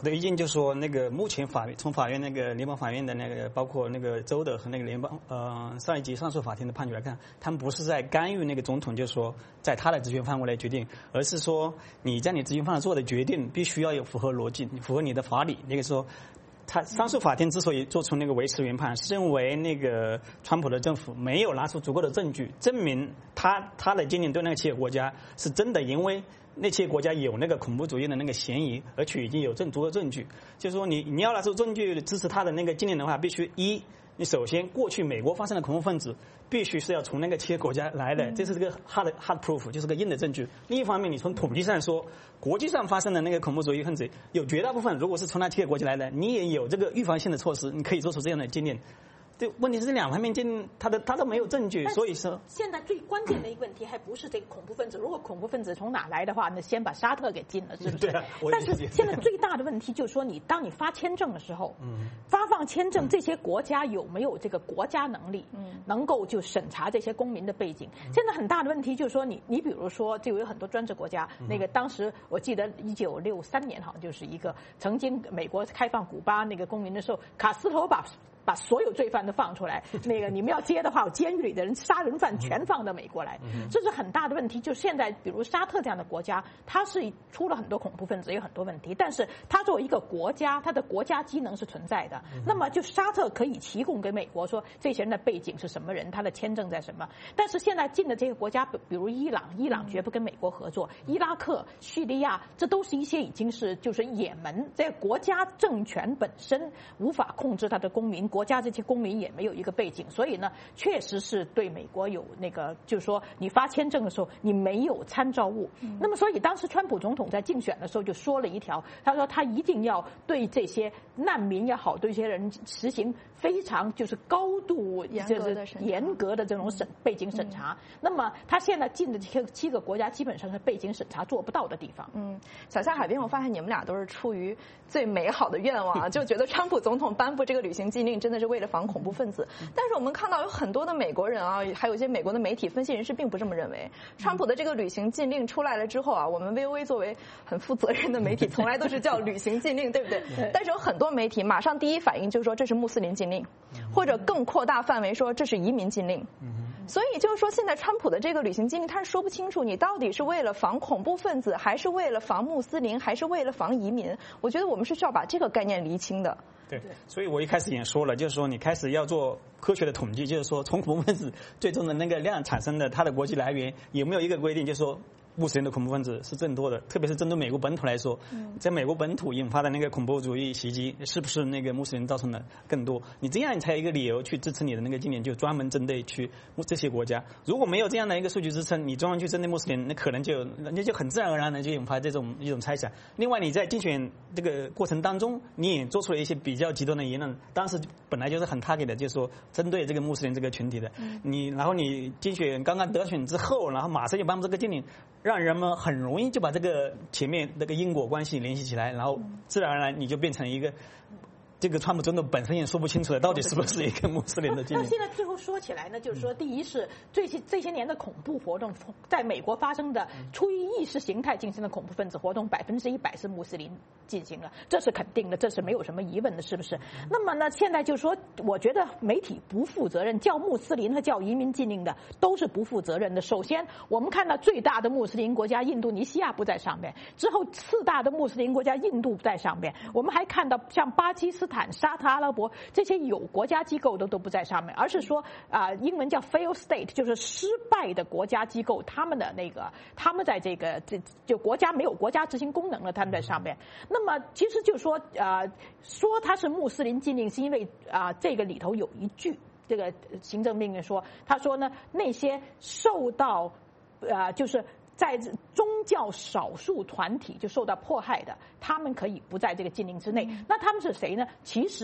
的意见就是说，那个目前从法院那个联邦法院的那个，包括那个州的和那个联邦上一级上诉法庭的判决来看，他们不是在干预那个总统，就是说在他的职权范围来决定，而是说你在你职权范围做的决定必须要有符合逻辑，符合你的法理。那个说，他上诉法庭之所以做出那个维持原判，是因为那个川普的政府没有拿出足够的证据证明他的禁令对那个企业国家是真的，因为那些国家有那个恐怖主义的那个嫌疑，而且已经有足够证据。就是说你要拿出证据支持他的那个禁令的话，必须你首先过去美国发生的恐怖分子必须是要从那个企业国家来的，这是个 hard proof， 就是个硬的证据。另一方面，你从统计上说，国际上发生的那个恐怖主义分子有绝大部分如果是从那企业国家来的，你也有这个预防性的措施，你可以做出这样的禁令。对，问题是这两方面他都没有证据，所以说现在最关键的一个问题还不是这个恐怖分子。如果恐怖分子从哪来的话，那先把沙特给禁了，是不是？ 对啊， 但是现在最大的问题就是说，当你发签证的时候，发放签证这些国家有没有这个国家能力，能够就审查这些公民的背景？现在很大的问题就是说，你比如说，就有很多专制国家，那个当时我记得1963年好像就是一个曾经美国开放古巴那个公民的时候，卡斯特罗把所有罪犯都放出来，那个你们要接的话，监狱里的人杀人犯全放到美国来，这是很大的问题。就现在，比如沙特这样的国家，它是出了很多恐怖分子，有很多问题，但是它作为一个国家，它的国家机能是存在的。那么就沙特可以提供给美国说这些人的背景是什么人，他的签证在什么。但是现在进的这个国家，比如伊朗绝不跟美国合作，伊拉克、叙利亚，这都是一些已经是就是也门，这个国家政权本身无法控制他的公民。国家这些公民也没有一个背景，所以呢，确实是对美国有那个，就是说你发签证的时候你没有参照物。那么，所以当时川普总统在竞选的时候就说了一条，他说他一定要对这些难民也好，对这些人实行非常就是高度严格的这种背景审查。那么他现在进的这7个国家基本上是背景审查做不到的地方。 小夏海滨，我发现你们俩都是出于最美好的愿望啊，就觉得川普总统颁布这个旅行禁令真的是为了防恐怖分子。但是我们看到有很多的美国人啊，还有一些美国的媒体分析人士并不这么认为。川普的这个旅行禁令出来了之后啊，我们 VOA 作为很负责任的媒体，从来都是叫旅行禁令，对不对？但是有很多媒体马上第一反应就是说这是穆斯林禁令，或者更扩大范围说这是移民禁令。所以就是说，现在川普的这个旅行禁令，他是说不清楚你到底是为了防恐怖分子，还是为了防穆斯林，还是为了防移民。我觉得我们是需要把这个概念厘清的。 对，所以我一开始也说了，就是说你开始要做科学的统计，就是说从恐怖分子最终的那个量产生的它的国际来源有没有一个规定，就是说穆斯林的恐怖分子是更多的，特别是针对美国本土来说，在美国本土引发的那个恐怖主义袭击，是不是那个穆斯林造成的更多？你这样才有一个理由去支持你的那个禁令，就专门针对去这些国家。如果没有这样的一个数据支撑，你专门去针对穆斯林，那可能人家就很自然而然的就引发一种猜想。另外，你在竞选这个过程当中，你也做出了一些比较极端的言论，当时本来就是很 target 的，就是说针对这个穆斯林这个群体的。然后你竞选刚刚得选之后，然后马上就颁布这个禁令，让人们很容易就把这个前面那个因果关系联系起来，然后自然而然你就变成一个这个川普总统本身也说不清楚的，到底是不是一个穆斯林的禁令。 那现在最后说起来呢，就是说，第一是这些年的恐怖活动，在美国发生的出于意识形态进行的恐怖分子活动，100%是穆斯林进行了，这是肯定的，这是没有什么疑问的，是不是？那么呢，现在就是说，我觉得媒体不负责任，叫穆斯林和叫移民禁令的都是不负责任的。首先，我们看到最大的穆斯林国家印度尼西亚不在上面，之后次大的穆斯林国家印度不在上面，我们还看到像巴基斯坦、沙特阿拉伯这些有国家机构都不在上面，而是说英文叫 failed state， 就是失败的国家机构，他们在这个就国家没有国家执行功能了，他们在上面。那么其实就说说它是穆斯林禁令，是因为这个里头有一句这个行政命令说，他说呢，那些受到就是在宗教少数团体就受到迫害的，他们可以不在这个禁令之内。那他们是谁呢？其实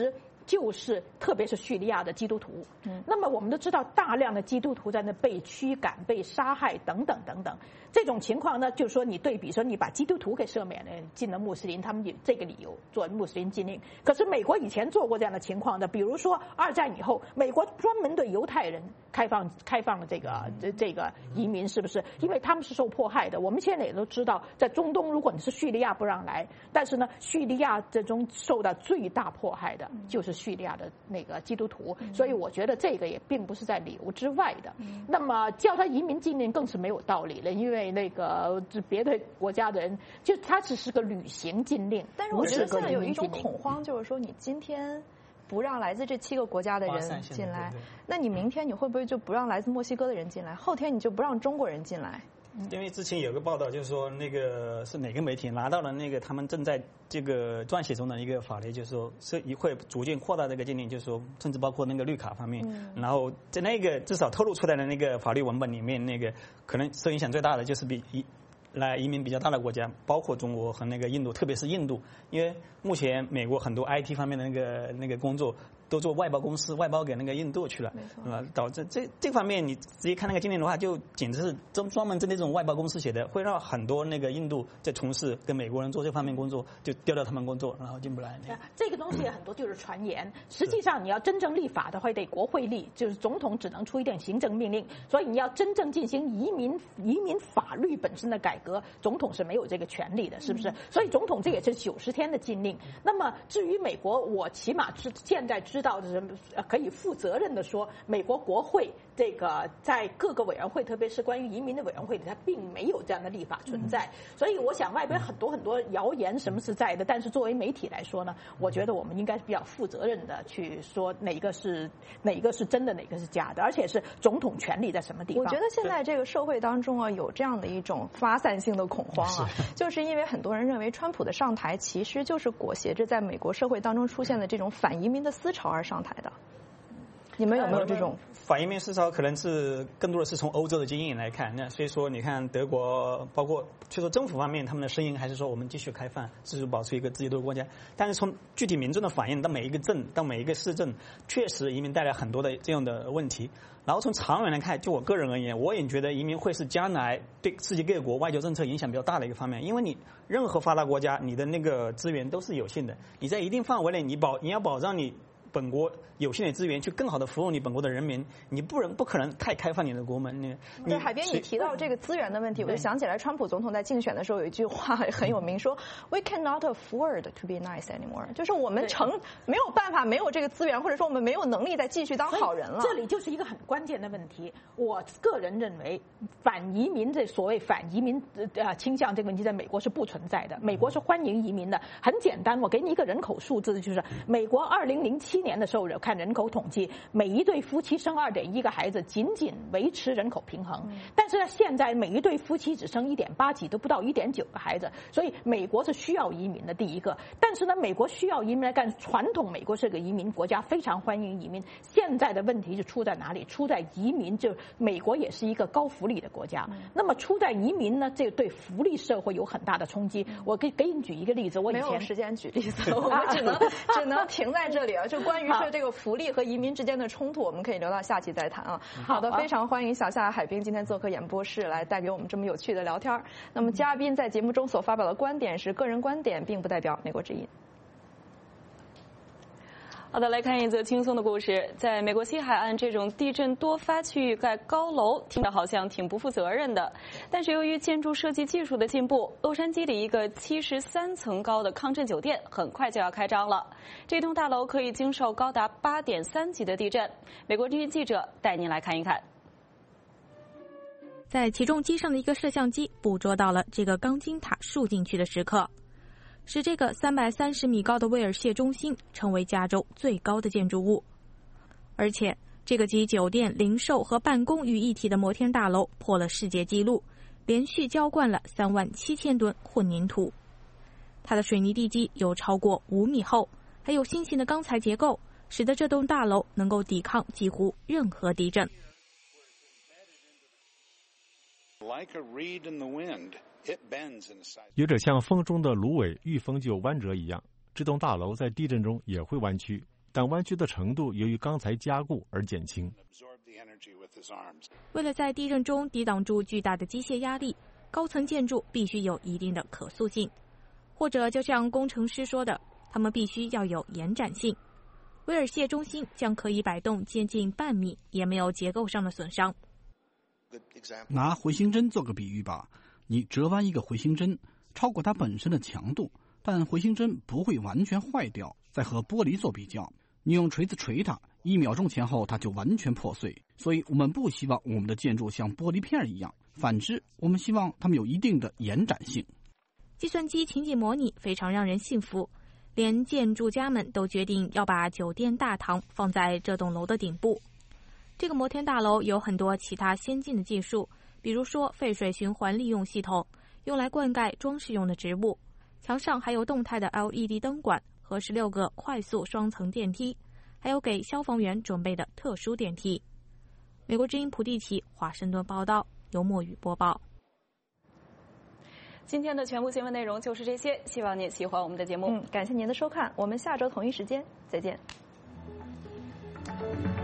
就是特别是叙利亚的基督徒。那么我们都知道，大量的基督徒在那被驱赶、被杀害等等等等。这种情况呢，就是说你对比说你把基督徒给赦免了，进了穆斯林，他们有这个理由做穆斯林禁令。可是美国以前做过这样的情况的，比如说二战以后，美国专门对犹太人开放了这个移民，是不是？因为他们是受迫害的。我们现在也都知道，在中东，如果你是叙利亚不让来，但是呢，叙利亚这中受到最大迫害的就是叙利亚的那个基督徒，所以我觉得这个也并不是在理由之外的。那么叫他移民禁令更是没有道理了，因为那个别的国家的人，就他只是个旅行禁令。 但是我觉得现在有一种恐慌，就是说你今天不让来自这7个国家的人进来，那你明天你会不会就不让来自墨西哥的人进来？后天你就不让中国人进来？ 因为之前有个报道，就是说那个是哪个媒体拿到了那个他们正在这个撰写中的一个法律，就是说是会逐渐扩大这个禁令，就是说甚至包括那个绿卡方面。然后在那个至少透露出来的那个法律文本里面，那个可能受影响最大的就是来移民比较大的国家，包括中国和那个印度，特别是印度，因为目前美国很多 IT 方面的那个工作都做外包公司，外包给那个印度去了，导致这方面你直接看那个禁令的话，就简直是专门针对这种外包公司写的，会让很多那个印度在从事跟美国人做这方面工作，就丢掉他们工作，然后进不来。 这个东西很多就是传言，实际上你要真正立法的话，得国会立，就是总统只能出一点行政命令，所以你要真正进行移民法律本身的改革，总统是没有这个权利的，是不是？所以总统这也是90天的禁令。那么至于美国，我起码现在知道的是，可以负责任的说，美国国会这个在各个委员会，特别是关于移民的委员会里，它并没有这样的立法存在。所以我想外边很多谣言什么是在的，但是作为媒体来说呢，我觉得我们应该是比较负责任的去说哪一个是真的，哪个是假的，而且是总统权力在什么地方。 我觉得现在这个社会当中啊，有这样的一种发散性的恐慌啊，就是因为很多人认为川普的上台其实就是裹挟着在美国社会当中出现的这种反移民的思潮而上台的。你们有没有这种反移民思潮？可能是更多的是从欧洲的经验来看。那所以说，你看德国，包括就说政府方面，他们的声音还是说我们继续开放，继续保持一个自由的国家。但是从具体民众的反应到每一个镇，到每一个市政，确实移民带来很多的这样的问题。然后从长远来看，就我个人而言，我也觉得移民会是将来对世界各国外交政策影响比较大的一个方面。因为你任何发达国家，你的那个资源都是有限的，你在一定范围内，你要保障你本国有限的资源去更好的服务你本国的人民，你不可能太开放你的国门。 对，海边你提到这个资源的问题，我就想起来川普总统在竞选的时候有一句话很有名，说 We cannot afford to be nice anymore， 就是我们没有办法，没有这个资源，或者说我们没有能力再继续当好人了。 这里就是一个很关键的问题。我个人认为，反移民这所谓反移民倾向这个问题，在美国是不存在的。美国是欢迎移民的，很简单，我给你一个人口数字，就是美国2007年的时候看人口统计，每一对夫妻生2.1个孩子，仅维持人口平衡。但是呢，现在每一对夫妻只生1.8几，都不到1.9个孩子，所以美国是需要移民的第一个。但是呢，美国需要移民来干，传统美国是个移民国家，非常欢迎移民。现在的问题是出在哪里？出在移民，就美国也是一个高福利的国家。那么出在移民呢，这对福利社会有很大的冲击。我给你举一个例子，我以前没有时间举例子，我们只能停在这里啊。就关于说这个福利和移民之间的冲突，我们可以留到下期再谈啊。好的，非常欢迎小夏海滨今天做客演播室，来带给我们这么有趣的聊天。那么嘉宾在节目中所发表的观点是个人观点，并不代表美国之音。 好的，来看一则轻松的故事。在美国西海岸这种地震多发区域盖高楼，听着好像挺不负责任的。但是由于建筑设计技术的进步，洛杉矶里一个73层高的抗震酒店很快就要开张了。这栋大楼可以经受高达8.3级的地震。美国之音记者带您来看一看。 在起重机上的一个摄像机捕捉到了这个钢筋塔竖进去的时刻，使这个330米高的威尔谢中心成为加州最高的建筑物。而且这个集酒店、零售和办公于一体的摩天大楼破了世界纪录，连续浇灌了37000吨混凝土。它的水泥地基有超过5米厚，还有新型的钢材结构，使得这栋大楼能够抵抗几乎任何地震。 有点像风中的芦苇，遇风就弯折一样，这栋大楼在地震中也会弯曲， 但弯曲的程度由于钢材加固而减轻。 为了在地震中抵挡住巨大的机械压力，高层建筑必须有一定的可塑性，或者就像工程师说的，它们必须要有延展性。威尔谢中心将可以摆动接近半米，也没有结构上的损伤。 拿回形针做个比喻吧，你折弯一个回形针，超过它本身的强度，但回形针不会完全坏掉。再和玻璃做比较，你用锤子锤它，1秒钟前后它就完全破碎。所以我们不希望我们的建筑像玻璃片一样，反之，我们希望它们有一定的延展性。 计算机情景模拟非常让人信服，连建筑家们都决定要把酒店大堂放在这栋楼的顶部。这个摩天大楼有很多其他先进的技术，比如说废水循环利用系统，用来灌溉装饰用的植物，墙上还有动态的 LED 灯管和16个快速双层电梯，还有给消防员准备的特殊电梯。美国之音普地奇华盛顿报道，由墨雨播报。 今天的全部新闻内容就是这些，希望您喜欢我们的节目。 感谢您的收看，我们下周同一时间再见。